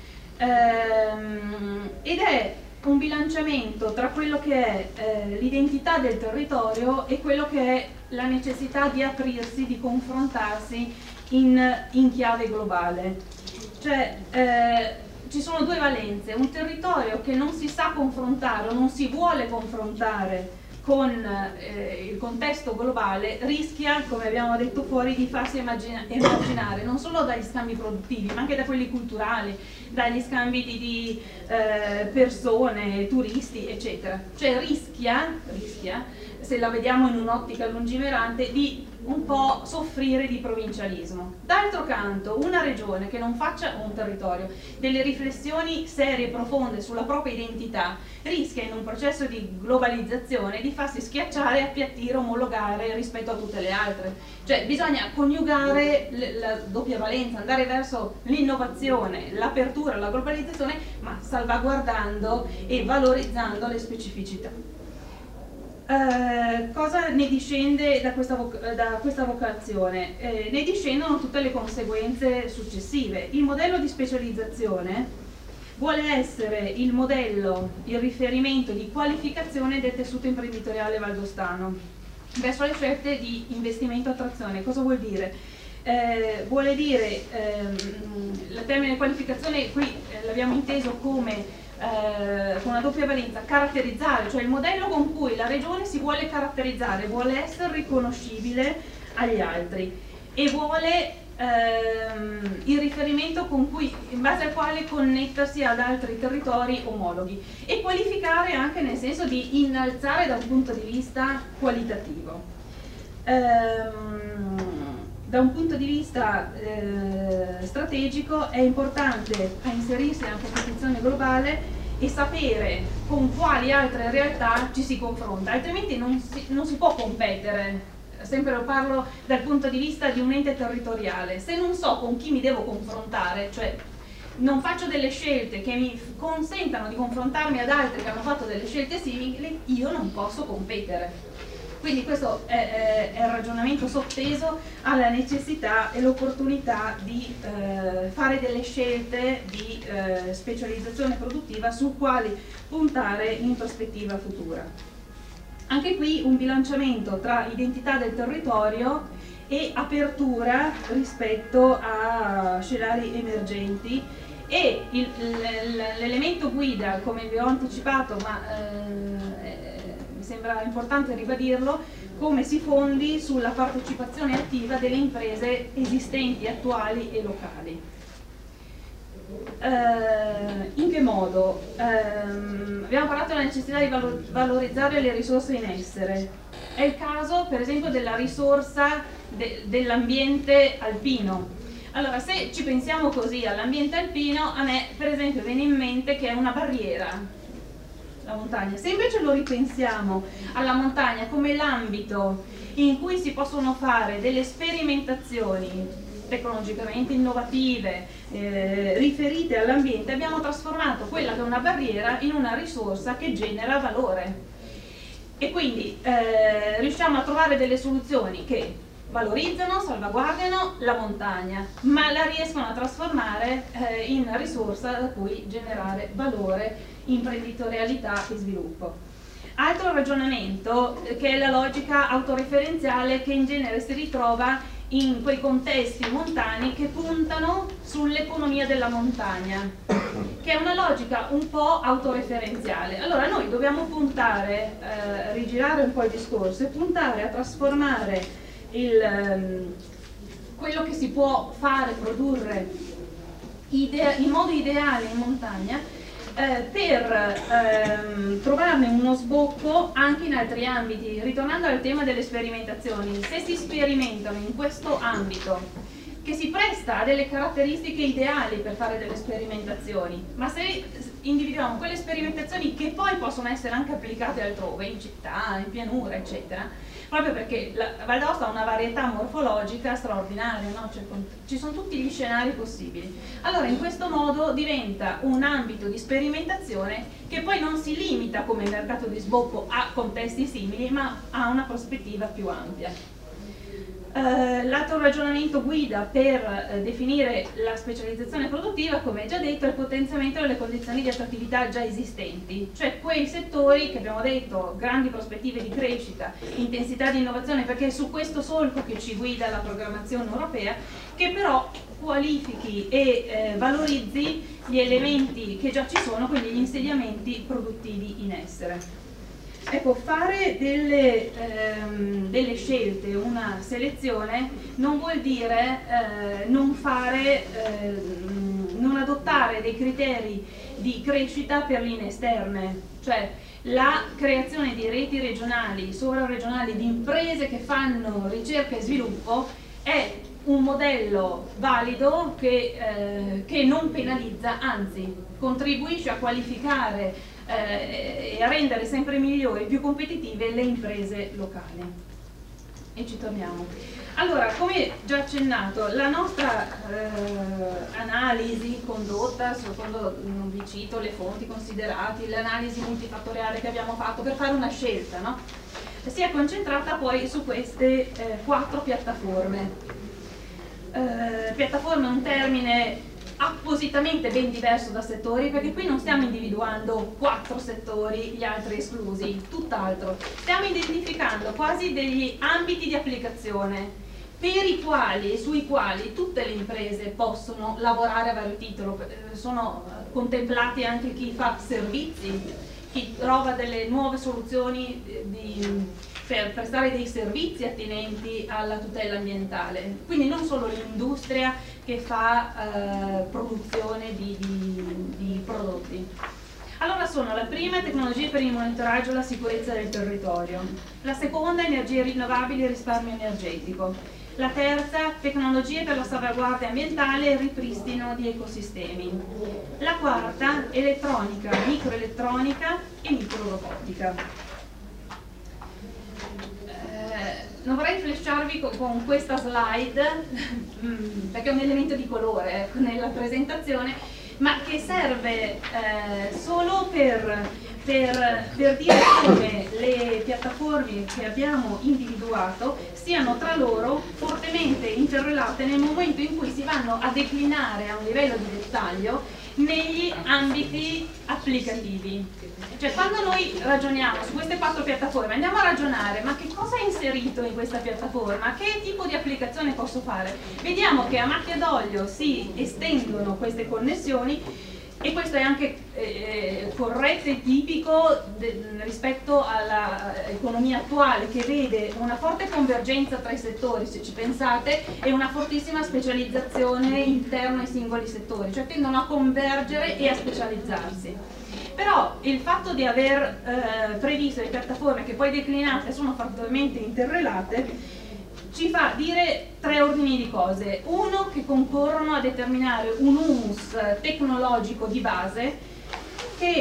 S7: Ehm, ed è un bilanciamento tra quello che è eh, l'identità del territorio e quello che è la necessità di aprirsi, di confrontarsi in, in chiave globale. Cioè, eh, ci sono due valenze: un territorio che non si sa confrontare o non si vuole confrontare con eh, il contesto globale rischia, come abbiamo detto fuori, di farsi emarginare non solo dagli scambi produttivi ma anche da quelli culturali, dagli scambi di, di eh, persone, turisti, eccetera. Cioè rischia, rischia, se la vediamo in un'ottica lungimirante, di un po' soffrire di provincialismo. D'altro canto, una regione che non faccia, un territorio, delle riflessioni serie e profonde sulla propria identità, rischia in un processo di globalizzazione di farsi schiacciare, appiattire, omologare rispetto a tutte le altre. Cioè bisogna coniugare la doppia valenza, andare verso l'innovazione, l'apertura, la globalizzazione, ma salvaguardando e valorizzando le specificità. Uh, cosa ne discende da questa, da questa vocazione? Eh, ne discendono tutte le conseguenze successive. Il modello di specializzazione vuole essere il modello, il riferimento di qualificazione del tessuto imprenditoriale valdostano verso le scelte di investimento e attrazione. Cosa vuol dire? Eh, vuole dire, ehm, il termine qualificazione qui eh, l'abbiamo inteso come Eh, con una doppia valenza, caratterizzare, cioè il modello con cui la regione si vuole caratterizzare, vuole essere riconoscibile agli altri e vuole ehm, il riferimento con cui, in base al quale connettersi ad altri territori omologhi, e qualificare anche nel senso di innalzare da un punto di vista qualitativo. Ehm, Da un punto di vista eh, strategico è importante a inserirsi nella competizione globale e sapere con quali altre realtà ci si confronta, altrimenti non si, non si può competere. Sempre lo parlo dal punto di vista di un ente territoriale. Se non so con chi mi devo confrontare, cioè non faccio delle scelte che mi consentano di confrontarmi ad altri che hanno fatto delle scelte simili, io non posso competere. Quindi questo è, è, è il ragionamento sotteso alla necessità e l'opportunità di eh, fare delle scelte di eh, specializzazione produttiva su quali puntare in prospettiva futura. Anche qui un bilanciamento tra identità del territorio e apertura rispetto a scenari emergenti, e l'elemento guida, come vi ho anticipato, ma eh, sembra importante ribadirlo, come si fondi sulla partecipazione attiva delle imprese esistenti, attuali e locali. Eh, in che modo? Eh, abbiamo parlato della necessità di valo valorizzare le risorse in essere. È il caso per esempio della risorsa de dell'ambiente alpino. Allora, se ci pensiamo così all'ambiente alpino, a me per esempio viene in mente che è una barriera la montagna. Se invece lo ripensiamo alla montagna come l'ambito in cui si possono fare delle sperimentazioni tecnologicamente innovative, eh, riferite all'ambiente, abbiamo trasformato quella che è una barriera in una risorsa che genera valore. E quindi eh, riusciamo a trovare delle soluzioni che valorizzano, salvaguardano la montagna, ma la riescono a trasformare eh, in risorsa da cui generare valore, imprenditorialità e sviluppo. Altro ragionamento eh, che è la logica autoreferenziale che in genere si ritrova in quei contesti montani che puntano sull'economia della montagna, che è una logica un po' autoreferenziale. Allora noi dobbiamo puntare, eh, rigirare un po' il discorso e puntare a trasformare il, ehm, quello che si può fare, produrre idea, in modo ideale in montagna, Eh, per ehm, trovarne uno sbocco anche in altri ambiti. Ritornando al tema delle sperimentazioni, se si sperimentano in questo ambito che si presta a delle caratteristiche ideali per fare delle sperimentazioni, ma se individuiamo quelle sperimentazioni che poi possono essere anche applicate altrove, in città, in pianura, eccetera, proprio perché la Val d'Aosta ha una varietà morfologica straordinaria, no? Cioè, ci sono tutti gli scenari possibili. Allora in questo modo diventa un ambito di sperimentazione che poi non si limita come mercato di sbocco a contesti simili, ma ha una prospettiva più ampia. Uh, l'altro ragionamento guida per uh, definire la specializzazione produttiva, come già detto, è il potenziamento delle condizioni di attrattività già esistenti, cioè quei settori che abbiamo detto, grandi prospettive di crescita, intensità di innovazione, perché è su questo solco che ci guida la programmazione europea, che però qualifichi e eh, valorizzi gli elementi che già ci sono, quindi gli insediamenti produttivi in essere. Ecco, fare delle, ehm, delle scelte, una selezione, non vuol dire eh, non fare, eh, non adottare dei criteri di crescita per linee esterne, cioè la creazione di reti regionali, sovraregionali, di imprese che fanno ricerca e sviluppo è un modello valido che, eh, che non penalizza, anzi contribuisce a qualificare Eh, e a rendere sempre migliori e più competitive le imprese locali. E ci torniamo. Allora, come già accennato, la nostra eh, analisi condotta, secondo, non vi cito le fonti considerate, l'analisi multifattoriale che abbiamo fatto per fare una scelta, no? Si è concentrata poi su queste eh, quattro piattaforme. Eh, piattaforma è un termine appositamente ben diverso da settori, perché qui non stiamo individuando quattro settori, gli altri esclusi, tutt'altro. Stiamo identificando quasi degli ambiti di applicazione per i quali e sui quali tutte le imprese possono lavorare a vario titolo. Sono contemplati anche chi fa servizi, chi trova delle nuove soluzioni di, per prestare dei servizi attinenti alla tutela ambientale, quindi non solo l'industria che fa eh, produzione di, di, di prodotti. Allora sono la prima tecnologie per il monitoraggio e la sicurezza del territorio, la seconda energie rinnovabili e risparmio energetico, la terza tecnologie per la salvaguardia ambientale e il ripristino di ecosistemi, la quarta elettronica, microelettronica e microrobotica. Non vorrei flasharvi con, con questa slide perché è un elemento di colore ecco, nella presentazione, ma che serve eh, solo per, per, per dire come le piattaforme che abbiamo individuato siano tra loro fortemente interrelate nel momento in cui si vanno a declinare a un livello di dettaglio negli ambiti applicativi. Cioè quando noi ragioniamo su queste quattro piattaforme andiamo a ragionare ma che cosa è inserito in questa piattaforma, che tipo di applicazione posso fare, vediamo che a macchia d'olio si estendono queste connessioni e questo è anche eh, corretto e tipico rispetto all'economia attuale, che vede una forte convergenza tra i settori, se ci pensate, e una fortissima specializzazione interna ai singoli settori, cioè tendono a convergere e a specializzarsi. Però il fatto di aver eh, previsto le piattaforme che poi declinate sono fattualmente interrelate ci fa dire tre ordini di cose. Uno, che concorrono a determinare un humus tecnologico di base che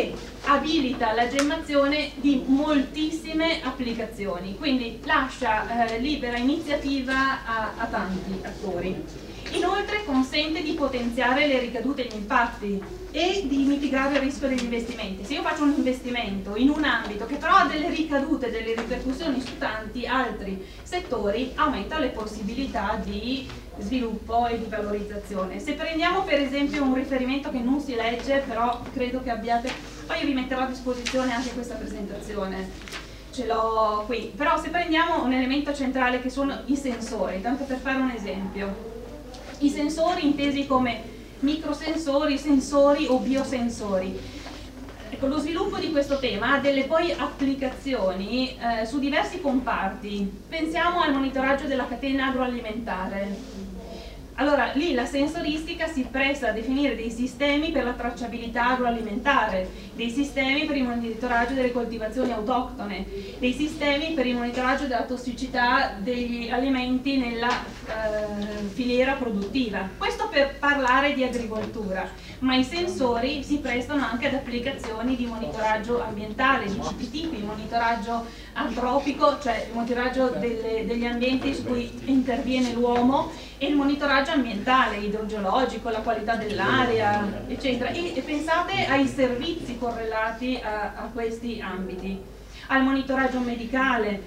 S7: abilita la gemmazione di moltissime applicazioni, quindi lascia eh, libera iniziativa a, a tanti attori. Inoltre consente di potenziare le ricadute e gli impatti e di mitigare il rischio degli investimenti. Se io faccio un investimento in un ambito che però ha delle ricadute, delle ripercussioni su tanti altri settori, aumenta le possibilità di sviluppo e di valorizzazione. Se prendiamo per esempio un riferimento che non si legge, però credo che abbiate, poi vi metterò a disposizione anche questa presentazione, ce l'ho qui, però se prendiamo un elemento centrale che sono i sensori, tanto per fare un esempio, i sensori intesi come microsensori, sensori o biosensori. Ecco, lo sviluppo di questo tema ha delle poi applicazioni eh, su diversi comparti. Pensiamo al monitoraggio della catena agroalimentare. Allora, lì la sensoristica si presta a definire dei sistemi per la tracciabilità agroalimentare, dei sistemi per il monitoraggio delle coltivazioni autoctone, dei sistemi per il monitoraggio della tossicità degli alimenti nella eh, filiera produttiva. Questo per parlare di agricoltura, ma i sensori si prestano anche ad applicazioni di monitoraggio ambientale, di tutti i tipi, monitoraggio antropico, cioè il monitoraggio delle, degli ambienti su cui interviene l'uomo, e il monitoraggio ambientale, idrogeologico, la qualità dell'aria, eccetera. E, e pensate ai servizi correlati a, a questi ambiti, al monitoraggio medicale,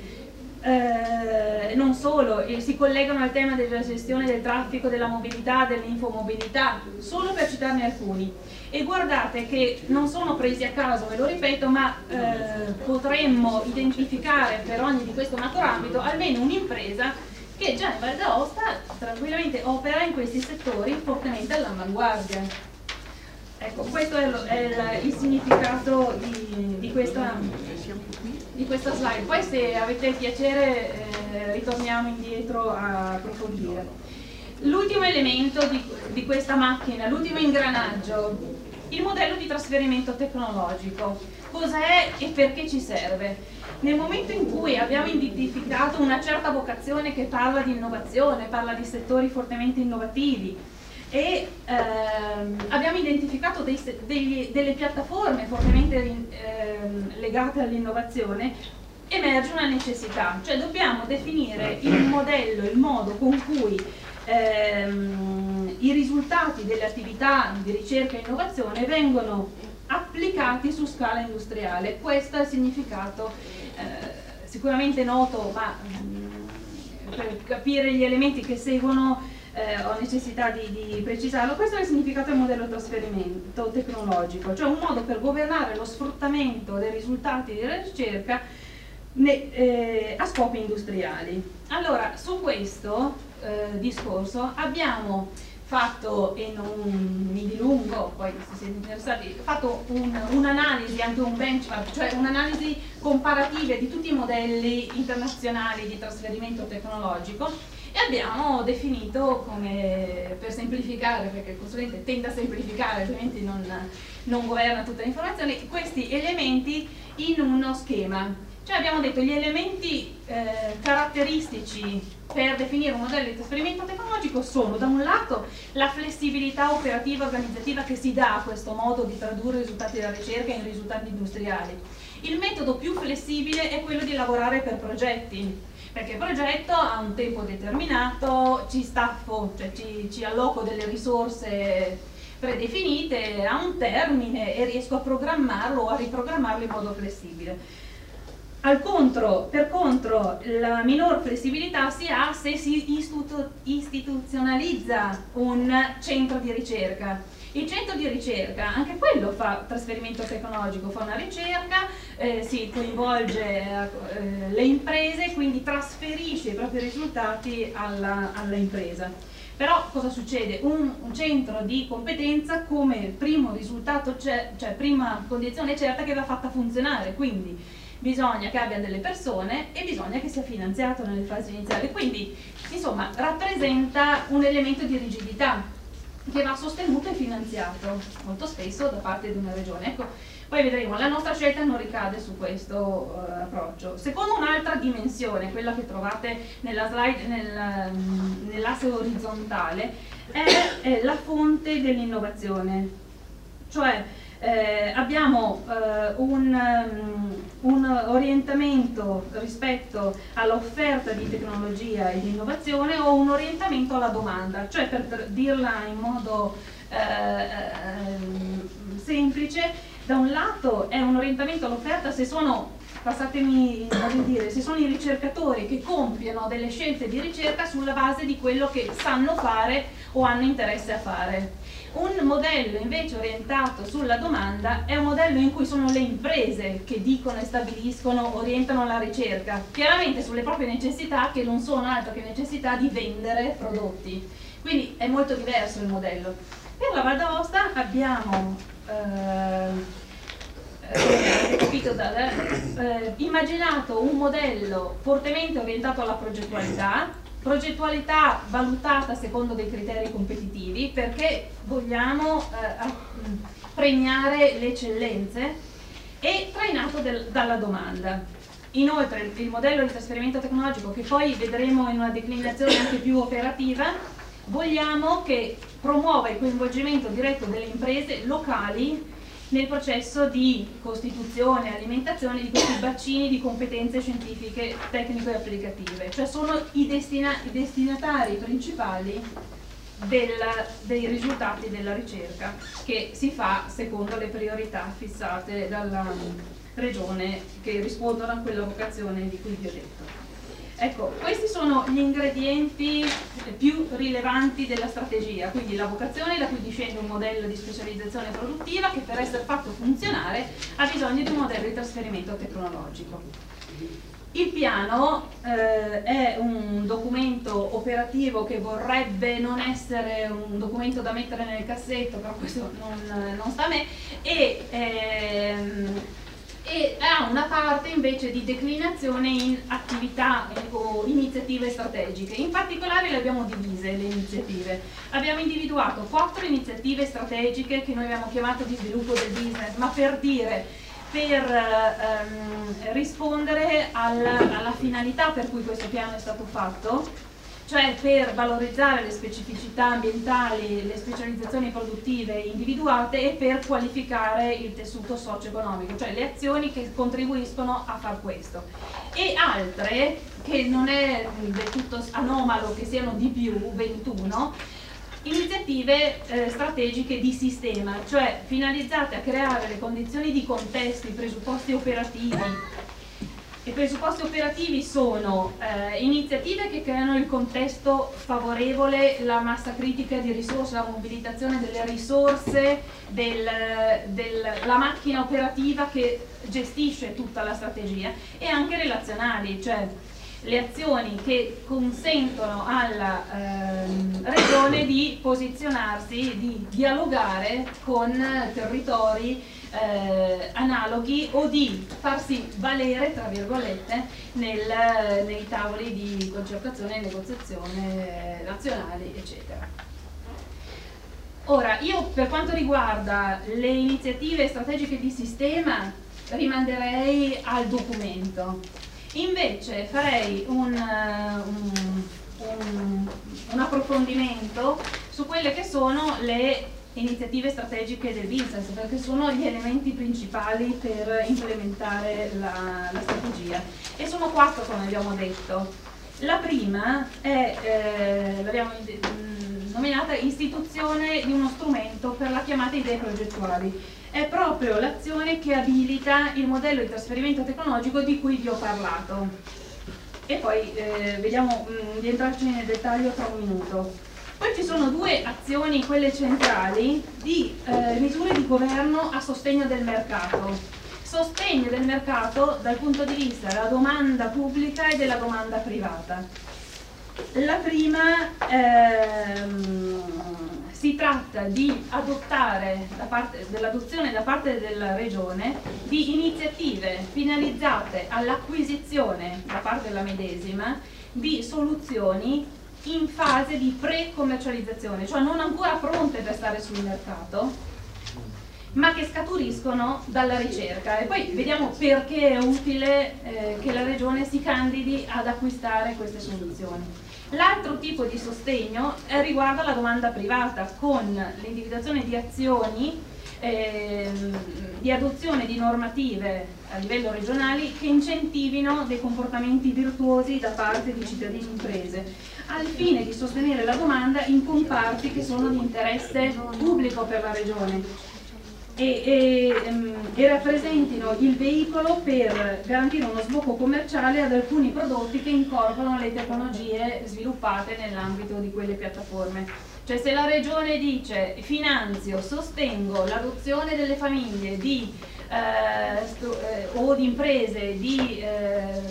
S7: eh, non solo, e si collegano al tema della gestione del traffico, della mobilità, dell'infomobilità, solo per citarne alcuni. E guardate che non sono presi a caso, ve lo ripeto, ma eh, potremmo identificare per ogni di questo macroambito almeno un'impresa che già in Valle d'Aosta tranquillamente opera in questi settori fortemente all'avanguardia. Ecco, questo è, lo, è il, il significato di, di, questa, di questa slide. Poi se avete piacere eh, ritorniamo indietro a approfondire. L'ultimo elemento di, di questa macchina, l'ultimo ingranaggio, il modello di trasferimento tecnologico. Cos'è e perché ci serve? Nel momento in cui abbiamo identificato una certa vocazione che parla di innovazione, parla di settori fortemente innovativi e ehm, abbiamo identificato dei, degli, delle piattaforme fortemente ehm, legate all'innovazione, emerge una necessità, cioè dobbiamo definire il modello, il modo con cui ehm, i risultati delle attività di ricerca e innovazione vengono applicati su scala industriale. Questo è il significato eh, sicuramente noto, ma mh, per capire gli elementi che seguono eh, ho necessità di, di precisarlo. Questo è il significato del modello trasferimento tecnologico, cioè un modo per governare lo sfruttamento dei risultati della ricerca ne, eh, a scopi industriali. Allora, su questo eh, discorso abbiamo fatto, e non mi dilungo, poi se siete interessati, fatto un'analisi, un anche un benchmark, cioè un'analisi comparativa di tutti i modelli internazionali di trasferimento tecnologico, e abbiamo definito, come per semplificare, perché il consulente tende a semplificare, altrimenti non, non governa tutte le informazioni, questi elementi in uno schema. Cioè abbiamo detto gli elementi eh, caratteristici per definire un modello di trasferimento tecnologico sono, da un lato, la flessibilità operativa organizzativa che si dà a questo modo di tradurre i risultati della ricerca in risultati industriali. Il metodo più flessibile è quello di lavorare per progetti, perché il progetto ha un tempo determinato, ci staffo, cioè ci, ci alloco delle risorse predefinite, ha un termine e riesco a programmarlo o a riprogrammarlo in modo flessibile. Al contro, per contro, la minor flessibilità si ha se si istitu istituzionalizza un centro di ricerca. Il centro di ricerca, anche quello fa trasferimento tecnologico, fa una ricerca, eh, si coinvolge eh, le imprese, quindi trasferisce i propri risultati alla, alla impresa. Però cosa succede? Un, un centro di competenza come primo risultato, cioè prima condizione certa che va fatta funzionare, quindi bisogna che abbia delle persone e bisogna che sia finanziato nelle fasi iniziali, quindi insomma rappresenta un elemento di rigidità che va sostenuto e finanziato molto spesso da parte di una regione. Ecco, poi vedremo, la nostra scelta non ricade su questo uh, approccio. Secondo un'altra dimensione, quella che trovate nella slide, nel, nell'asse orizzontale, è, è la fonte dell'innovazione, cioè Eh, abbiamo eh, un, um, un orientamento rispetto all'offerta di tecnologia e di innovazione o un orientamento alla domanda, cioè per dirla in modo eh, eh, semplice, da un lato è un orientamento all'offerta se sono, passatemi a dire, se sono i ricercatori che compiono delle scelte di ricerca sulla base di quello che sanno fare o hanno interesse a fare. Un modello invece orientato sulla domanda è un modello in cui sono le imprese che dicono e stabiliscono, orientano la ricerca, chiaramente sulle proprie necessità, che non sono altro che necessità di vendere prodotti. Quindi è molto diverso il modello. Per la Val d'Aosta abbiamo eh, Eh, capito, da, eh, immaginato un modello fortemente orientato alla progettualità, progettualità valutata secondo dei criteri competitivi, perché vogliamo eh, premiare le eccellenze, e trainato del, dalla domanda. Inoltre il modello di trasferimento tecnologico, che poi vedremo in una declinazione anche più operativa, vogliamo che promuova il coinvolgimento diretto delle imprese locali nel processo di costituzione e alimentazione di questi bacini di competenze scientifiche, tecniche e applicative, cioè sono i, destina i destinatari principali del, dei risultati della ricerca, che si fa secondo le priorità fissate dalla regione, che rispondono a quella vocazione di cui vi ho detto. Ecco, questi sono gli ingredienti più rilevanti della strategia, quindi la vocazione da cui discende un modello di specializzazione produttiva che per essere fatto funzionare ha bisogno di un modello di trasferimento tecnologico. Il piano eh, è un documento operativo che vorrebbe non essere un documento da mettere nel cassetto, però questo non, non sta a me, e ehm, e ha una parte invece di declinazione in attività o iniziative strategiche. In particolare le abbiamo divise le iniziative. Abbiamo individuato quattro iniziative strategiche che noi abbiamo chiamato di sviluppo del business, ma per dire, per ehm, rispondere alla, alla finalità per cui questo piano è stato fatto, cioè per valorizzare le specificità ambientali, le specializzazioni produttive individuate e per qualificare il tessuto socio-economico, cioè le azioni che contribuiscono a far questo. E altre, che non è del tutto anomalo che siano di più, ventuno, iniziative eh, strategiche di sistema, cioè finalizzate a creare le condizioni di contesto, i presupposti operativi. I presupposti operativi sono eh, iniziative che creano il contesto favorevole, la massa critica di risorse, la mobilitazione delle risorse, del, del, la macchina operativa che gestisce tutta la strategia, e anche relazionali, cioè le azioni che consentono alla ehm, regione di posizionarsi, di dialogare con territori Eh, analoghi o di farsi valere, tra virgolette, nel, nei tavoli di concertazione e negoziazione nazionali, eccetera. Ora, io per quanto riguarda le iniziative strategiche di sistema rimanderei al documento, invece farei un, un, un, un approfondimento su quelle che sono le iniziative strategiche del business, perché sono gli elementi principali per implementare la, la strategia, e sono quattro, come abbiamo detto. La prima è, eh, l'abbiamo nominata, istituzione di uno strumento per la chiamata idee progettuali. È proprio l'azione che abilita il modello di trasferimento tecnologico di cui vi ho parlato, e poi eh, vediamo mh, di entrarci nel dettaglio tra un minuto. Poi ci sono due azioni, quelle centrali, di eh, misure di governo a sostegno del mercato. Sostegno del mercato dal punto di vista della domanda pubblica e della domanda privata. La prima ehm, si tratta di adottare, da parte, dell'adozione da parte della Regione di iniziative finalizzate all'acquisizione da parte della medesima di soluzioni in fase di pre-commercializzazione, cioè non ancora pronte per stare sul mercato, ma che scaturiscono dalla ricerca. E poi vediamo perché è utile eh, che la Regione si candidi ad acquistare queste soluzioni. L'altro tipo di sostegno eh, riguarda la domanda privata, con l'individuazione di azioni ehm, di adozione di normative a livello regionale che incentivino dei comportamenti virtuosi da parte di cittadini e imprese, al fine di sostenere la domanda in comparti che sono di interesse pubblico per la Regione e, e, e rappresentino il veicolo per garantire uno sbocco commerciale ad alcuni prodotti che incorporano le tecnologie sviluppate nell'ambito di quelle piattaforme. Cioè, se la Regione dice finanzio, sostengo l'adozione delle famiglie di, eh, sto, eh, o di imprese di eh,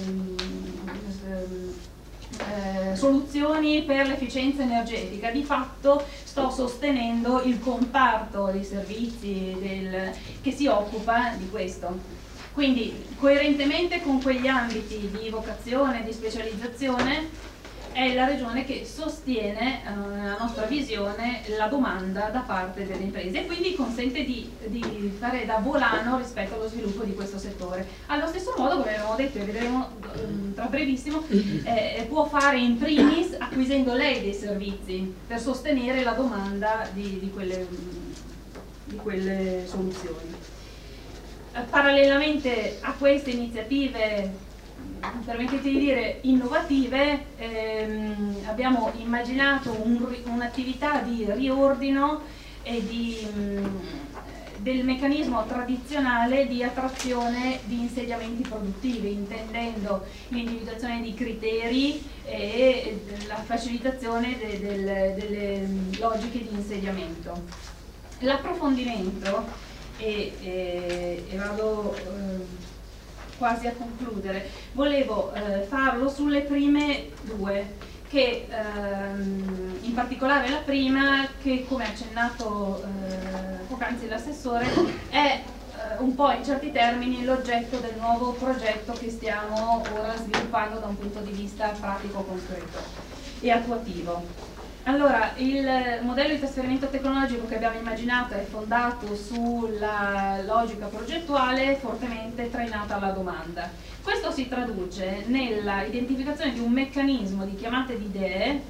S7: eh, soluzioni per l'efficienza energetica, di fatto sto sostenendo il comparto dei servizi del, che si occupa di questo. Quindi, coerentemente con quegli ambiti di vocazione, di specializzazione, è la Regione che sostiene, eh, nella nostra visione, la domanda da parte delle imprese e quindi consente di, di fare da volano rispetto allo sviluppo di questo settore. Allo stesso modo, come abbiamo detto e vedremo eh, tra brevissimo, eh, può fare in primis acquisendo lei dei servizi per sostenere la domanda di, di, quelle, di quelle soluzioni. Eh, parallelamente a queste iniziative, permettete di dire innovative, ehm, abbiamo immaginato un, un'attività di riordino e di, mh, del meccanismo tradizionale di attrazione di insediamenti produttivi, intendendo l'individuazione di criteri e la facilitazione de, del, delle logiche di insediamento. L'approfondimento, e, e, e vado eh, quasi a concludere, volevo eh, farlo sulle prime due, che ehm, in particolare la prima, che come ha accennato eh, poc'anzi l'assessore, è eh, un po' in certi termini l'oggetto del nuovo progetto che stiamo ora sviluppando da un punto di vista pratico, concreto e attuativo. Allora, il modello di trasferimento tecnologico che abbiamo immaginato è fondato sulla logica progettuale fortemente trainata alla domanda. Questo si traduce nella identificazione di un meccanismo di chiamate di idee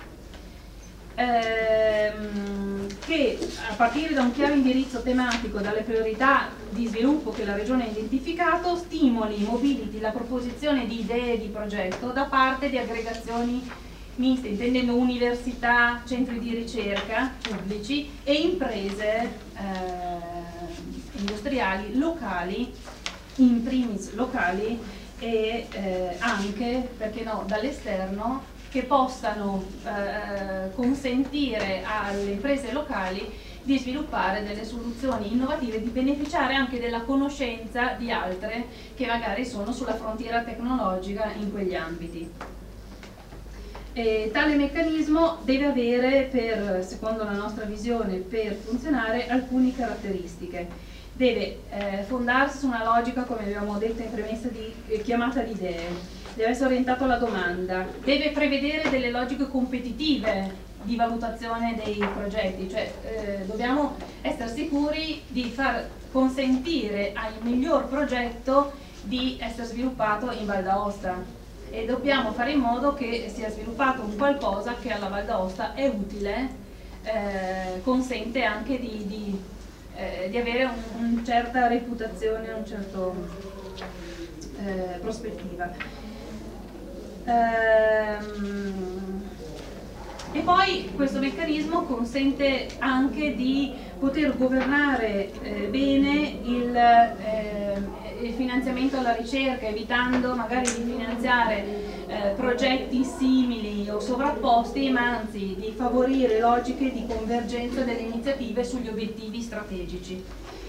S7: ehm, che, a partire da un chiaro indirizzo tematico, dalle priorità di sviluppo che la Regione ha identificato, stimoli, mobiliti la proposizione di idee di progetto da parte di aggregazioni miste, intendendo università, centri di ricerca pubblici e imprese eh, industriali locali, in primis locali e eh, anche, perché no, dall'esterno, che possano eh, consentire alle imprese locali di sviluppare delle soluzioni innovative, di beneficiare anche della conoscenza di altre che magari sono sulla frontiera tecnologica in quegli ambiti. E tale meccanismo deve avere, per, secondo la nostra visione, per funzionare, alcune caratteristiche. Deve eh, fondarsi su una logica, come abbiamo detto in premessa, di eh, chiamata di idee, deve essere orientato alla domanda, deve prevedere delle logiche competitive di valutazione dei progetti, cioè eh, dobbiamo essere sicuri di far consentire al miglior progetto di essere sviluppato in Val d'Aosta. E dobbiamo fare in modo che sia sviluppato un qualcosa che alla Val d'Aosta è utile, eh, consente anche di, di, eh, di avere una un certa reputazione, una certa eh, prospettiva. Ehm, e poi questo meccanismo consente anche di poter governare eh, bene il, eh, il finanziamento alla ricerca, evitando magari di finanziare eh, progetti simili o sovrapposti, ma anzi di favorire logiche di convergenza delle iniziative sugli obiettivi strategici.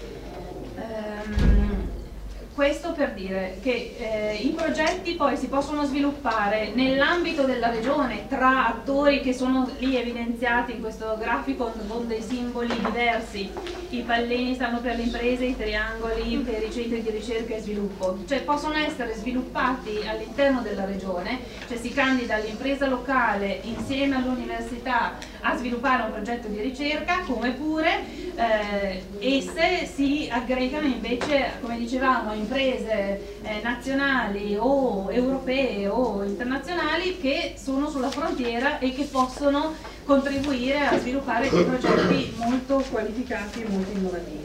S7: Ehm, Questo per dire che eh, i progetti poi si possono sviluppare nell'ambito della regione tra attori che sono lì evidenziati in questo grafico con dei simboli diversi. I pallini stanno per le imprese, i triangoli per i centri di ricerca e sviluppo. Cioè possono essere sviluppati all'interno della regione, cioè si candida l'impresa locale insieme all'università a sviluppare un progetto di ricerca, come pure Eh, esse si aggregano invece, come dicevamo, a imprese eh, nazionali o europee o internazionali che sono sulla frontiera e che possono contribuire a sviluppare dei progetti molto qualificati e molto innovativi.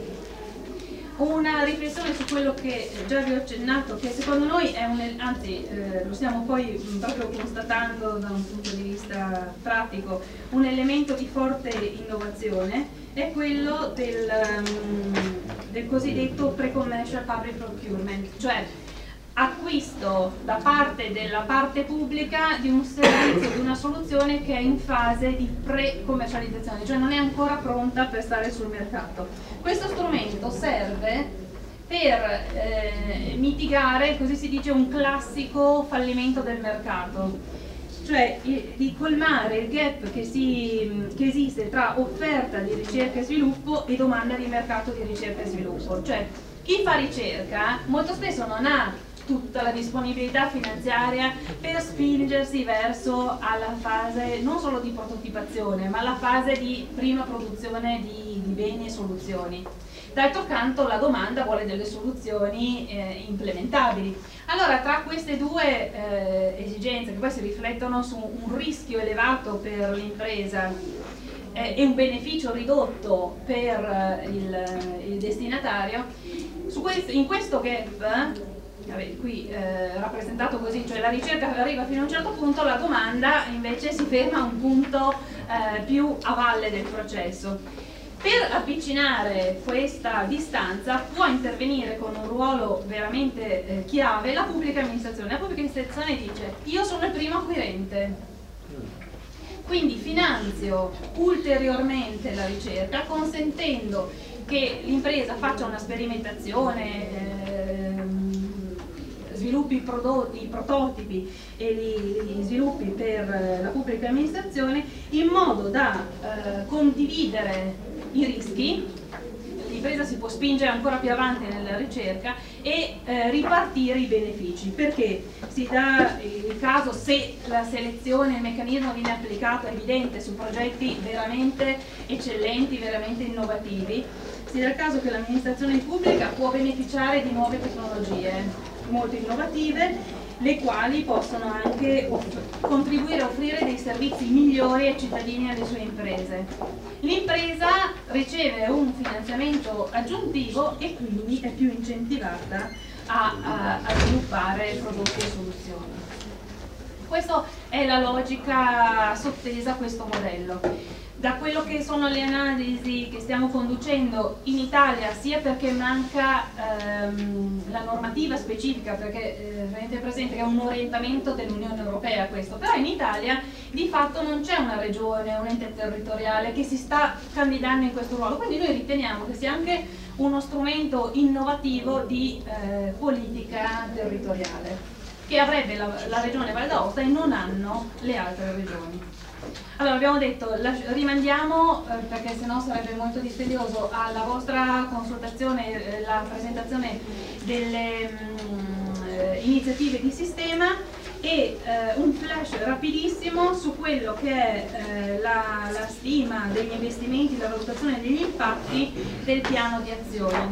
S7: Una riflessione su quello che già vi ho accennato, che secondo noi è un, anzi eh, lo stiamo poi proprio constatando da un punto di vista pratico, un elemento di forte innovazione, è quello del, um, del cosiddetto pre-commercial public procurement, cioè acquisto da parte della parte pubblica di un servizio, di una soluzione che è in fase di pre-commercializzazione, cioè non è ancora pronta per stare sul mercato. Questo strumento serve per eh, mitigare, così si dice, un classico fallimento del mercato, cioè di colmare il gap che, si, che esiste tra offerta di ricerca e sviluppo e domanda di mercato di ricerca e sviluppo. Cioè chi fa ricerca molto spesso non ha tutta la disponibilità finanziaria per spingersi verso alla fase non solo di prototipazione, ma alla fase di prima produzione di, di beni e soluzioni. D'altro canto la domanda vuole delle soluzioni eh, implementabili. Allora tra queste due eh, esigenze, che poi si riflettono su un rischio elevato per l'impresa eh, e un beneficio ridotto per eh, il, il destinatario, su questo, in questo gap, vabbè, qui eh, rappresentato così, cioè la ricerca arriva fino a un certo punto, la domanda invece si ferma a un punto eh, più a valle del processo. Per avvicinare questa distanza può intervenire con un ruolo veramente eh, chiave la pubblica amministrazione. La pubblica amministrazione dice: io sono il primo acquirente, quindi finanzio ulteriormente la ricerca, consentendo che l'impresa faccia una sperimentazione, eh, sviluppi i prodotti, i prototipi e li, li sviluppi per la pubblica amministrazione, in modo da eh, condividere i rischi. L'impresa si può spingere ancora più avanti nella ricerca e eh, ripartire i benefici, perché si dà il caso, se la selezione, il meccanismo viene applicato, è evidente, su progetti veramente eccellenti, veramente innovativi, si dà il caso che l'amministrazione pubblica può beneficiare di nuove tecnologie molto innovative, le quali possono anche contribuire a offrire dei servizi migliori ai cittadini e alle sue imprese. L'impresa riceve un finanziamento aggiuntivo e quindi è più incentivata a, a, a sviluppare prodotti e soluzioni. Questa è la logica sottesa a questo modello. Da quello che sono le analisi che stiamo conducendo in Italia, sia perché manca ehm, la normativa specifica, perché eh, tenete presente che è un orientamento dell'Unione Europea questo, però in Italia di fatto non c'è una regione, un ente territoriale che si sta candidando in questo ruolo, quindi noi riteniamo che sia anche uno strumento innovativo di eh, politica territoriale, che avrebbe la, la regione Valle d'Aosta e non hanno le altre regioni. Allora abbiamo detto, la, rimandiamo, eh, perché sennò sarebbe molto dispendioso, alla vostra consultazione eh, la presentazione delle mh, eh, iniziative di sistema e eh, un flash rapidissimo su quello che è eh, la, la stima degli investimenti, la valutazione degli impatti del piano di azione.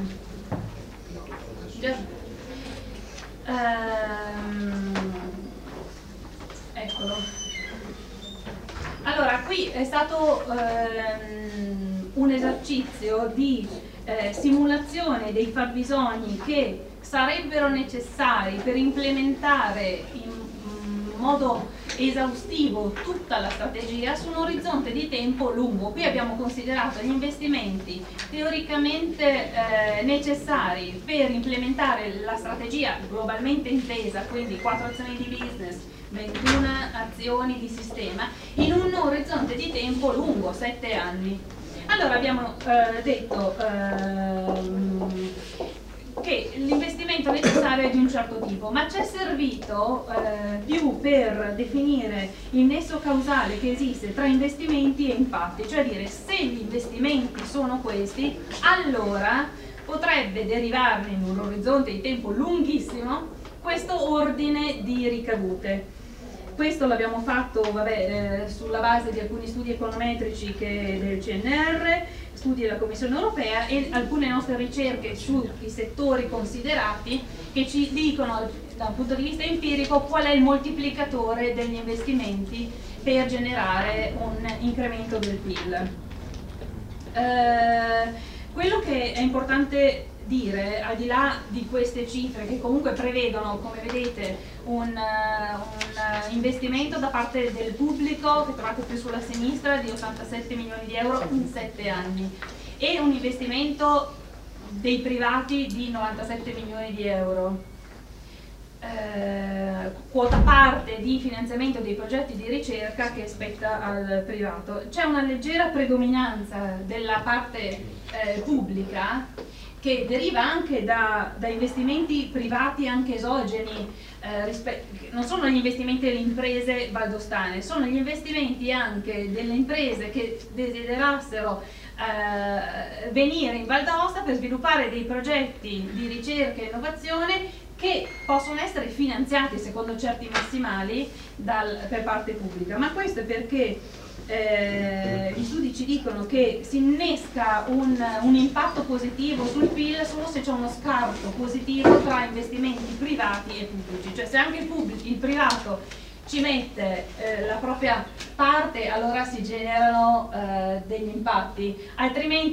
S7: Ehm, eccolo. Allora, qui è stato ehm, un esercizio di eh, simulazione dei fabbisogni che sarebbero necessari per implementare in, in modo esaustivo tutta la strategia su un orizzonte di tempo lungo. Qui abbiamo considerato gli investimenti teoricamente eh, necessari per implementare la strategia globalmente intesa, quindi quattro azioni di business, ventuno azioni di sistema, in un orizzonte di tempo lungo, sette anni. Allora abbiamo eh, detto ehm, che l'investimento necessario è di un certo tipo, ma ci è servito eh, più per definire il nesso causale che esiste tra investimenti e impatti, cioè dire, se gli investimenti sono questi, allora potrebbe derivarne in un orizzonte di tempo lunghissimo questo ordine di ricadute. Questo l'abbiamo fatto vabbè, eh, sulla base di alcuni studi econometrici che del C N R, studi della Commissione Europea e alcune nostre ricerche sui settori considerati che ci dicono da un punto di vista empirico qual è il moltiplicatore degli investimenti per generare un incremento del P I L. Eh, quello che è importante dire, al di là di queste cifre che comunque prevedono, come vedete, un, un investimento da parte del pubblico, che trovate più sulla sinistra, di ottantasette milioni di euro in sette anni, e un investimento dei privati di novantasette milioni di euro. Eh, quota parte di finanziamento dei progetti di ricerca che spetta al privato. C'è una leggera predominanza della parte eh, pubblica che deriva anche da, da investimenti privati anche esogeni, eh, non sono gli investimenti delle imprese valdostane, sono gli investimenti anche delle imprese che desiderassero eh, venire in Val d'Aosta per sviluppare dei progetti di ricerca e innovazione che possono essere finanziati secondo certi massimali dal, per parte pubblica. Ma questo è perché eh, gli studi ci dicono che si innesca un, un impatto positivo sul P I L solo se c'è uno scarto positivo tra investimenti privati e pubblici, cioè se anche il, pubblico, il privato ci mette eh, la propria parte, allora si generano eh, degli impatti, altrimenti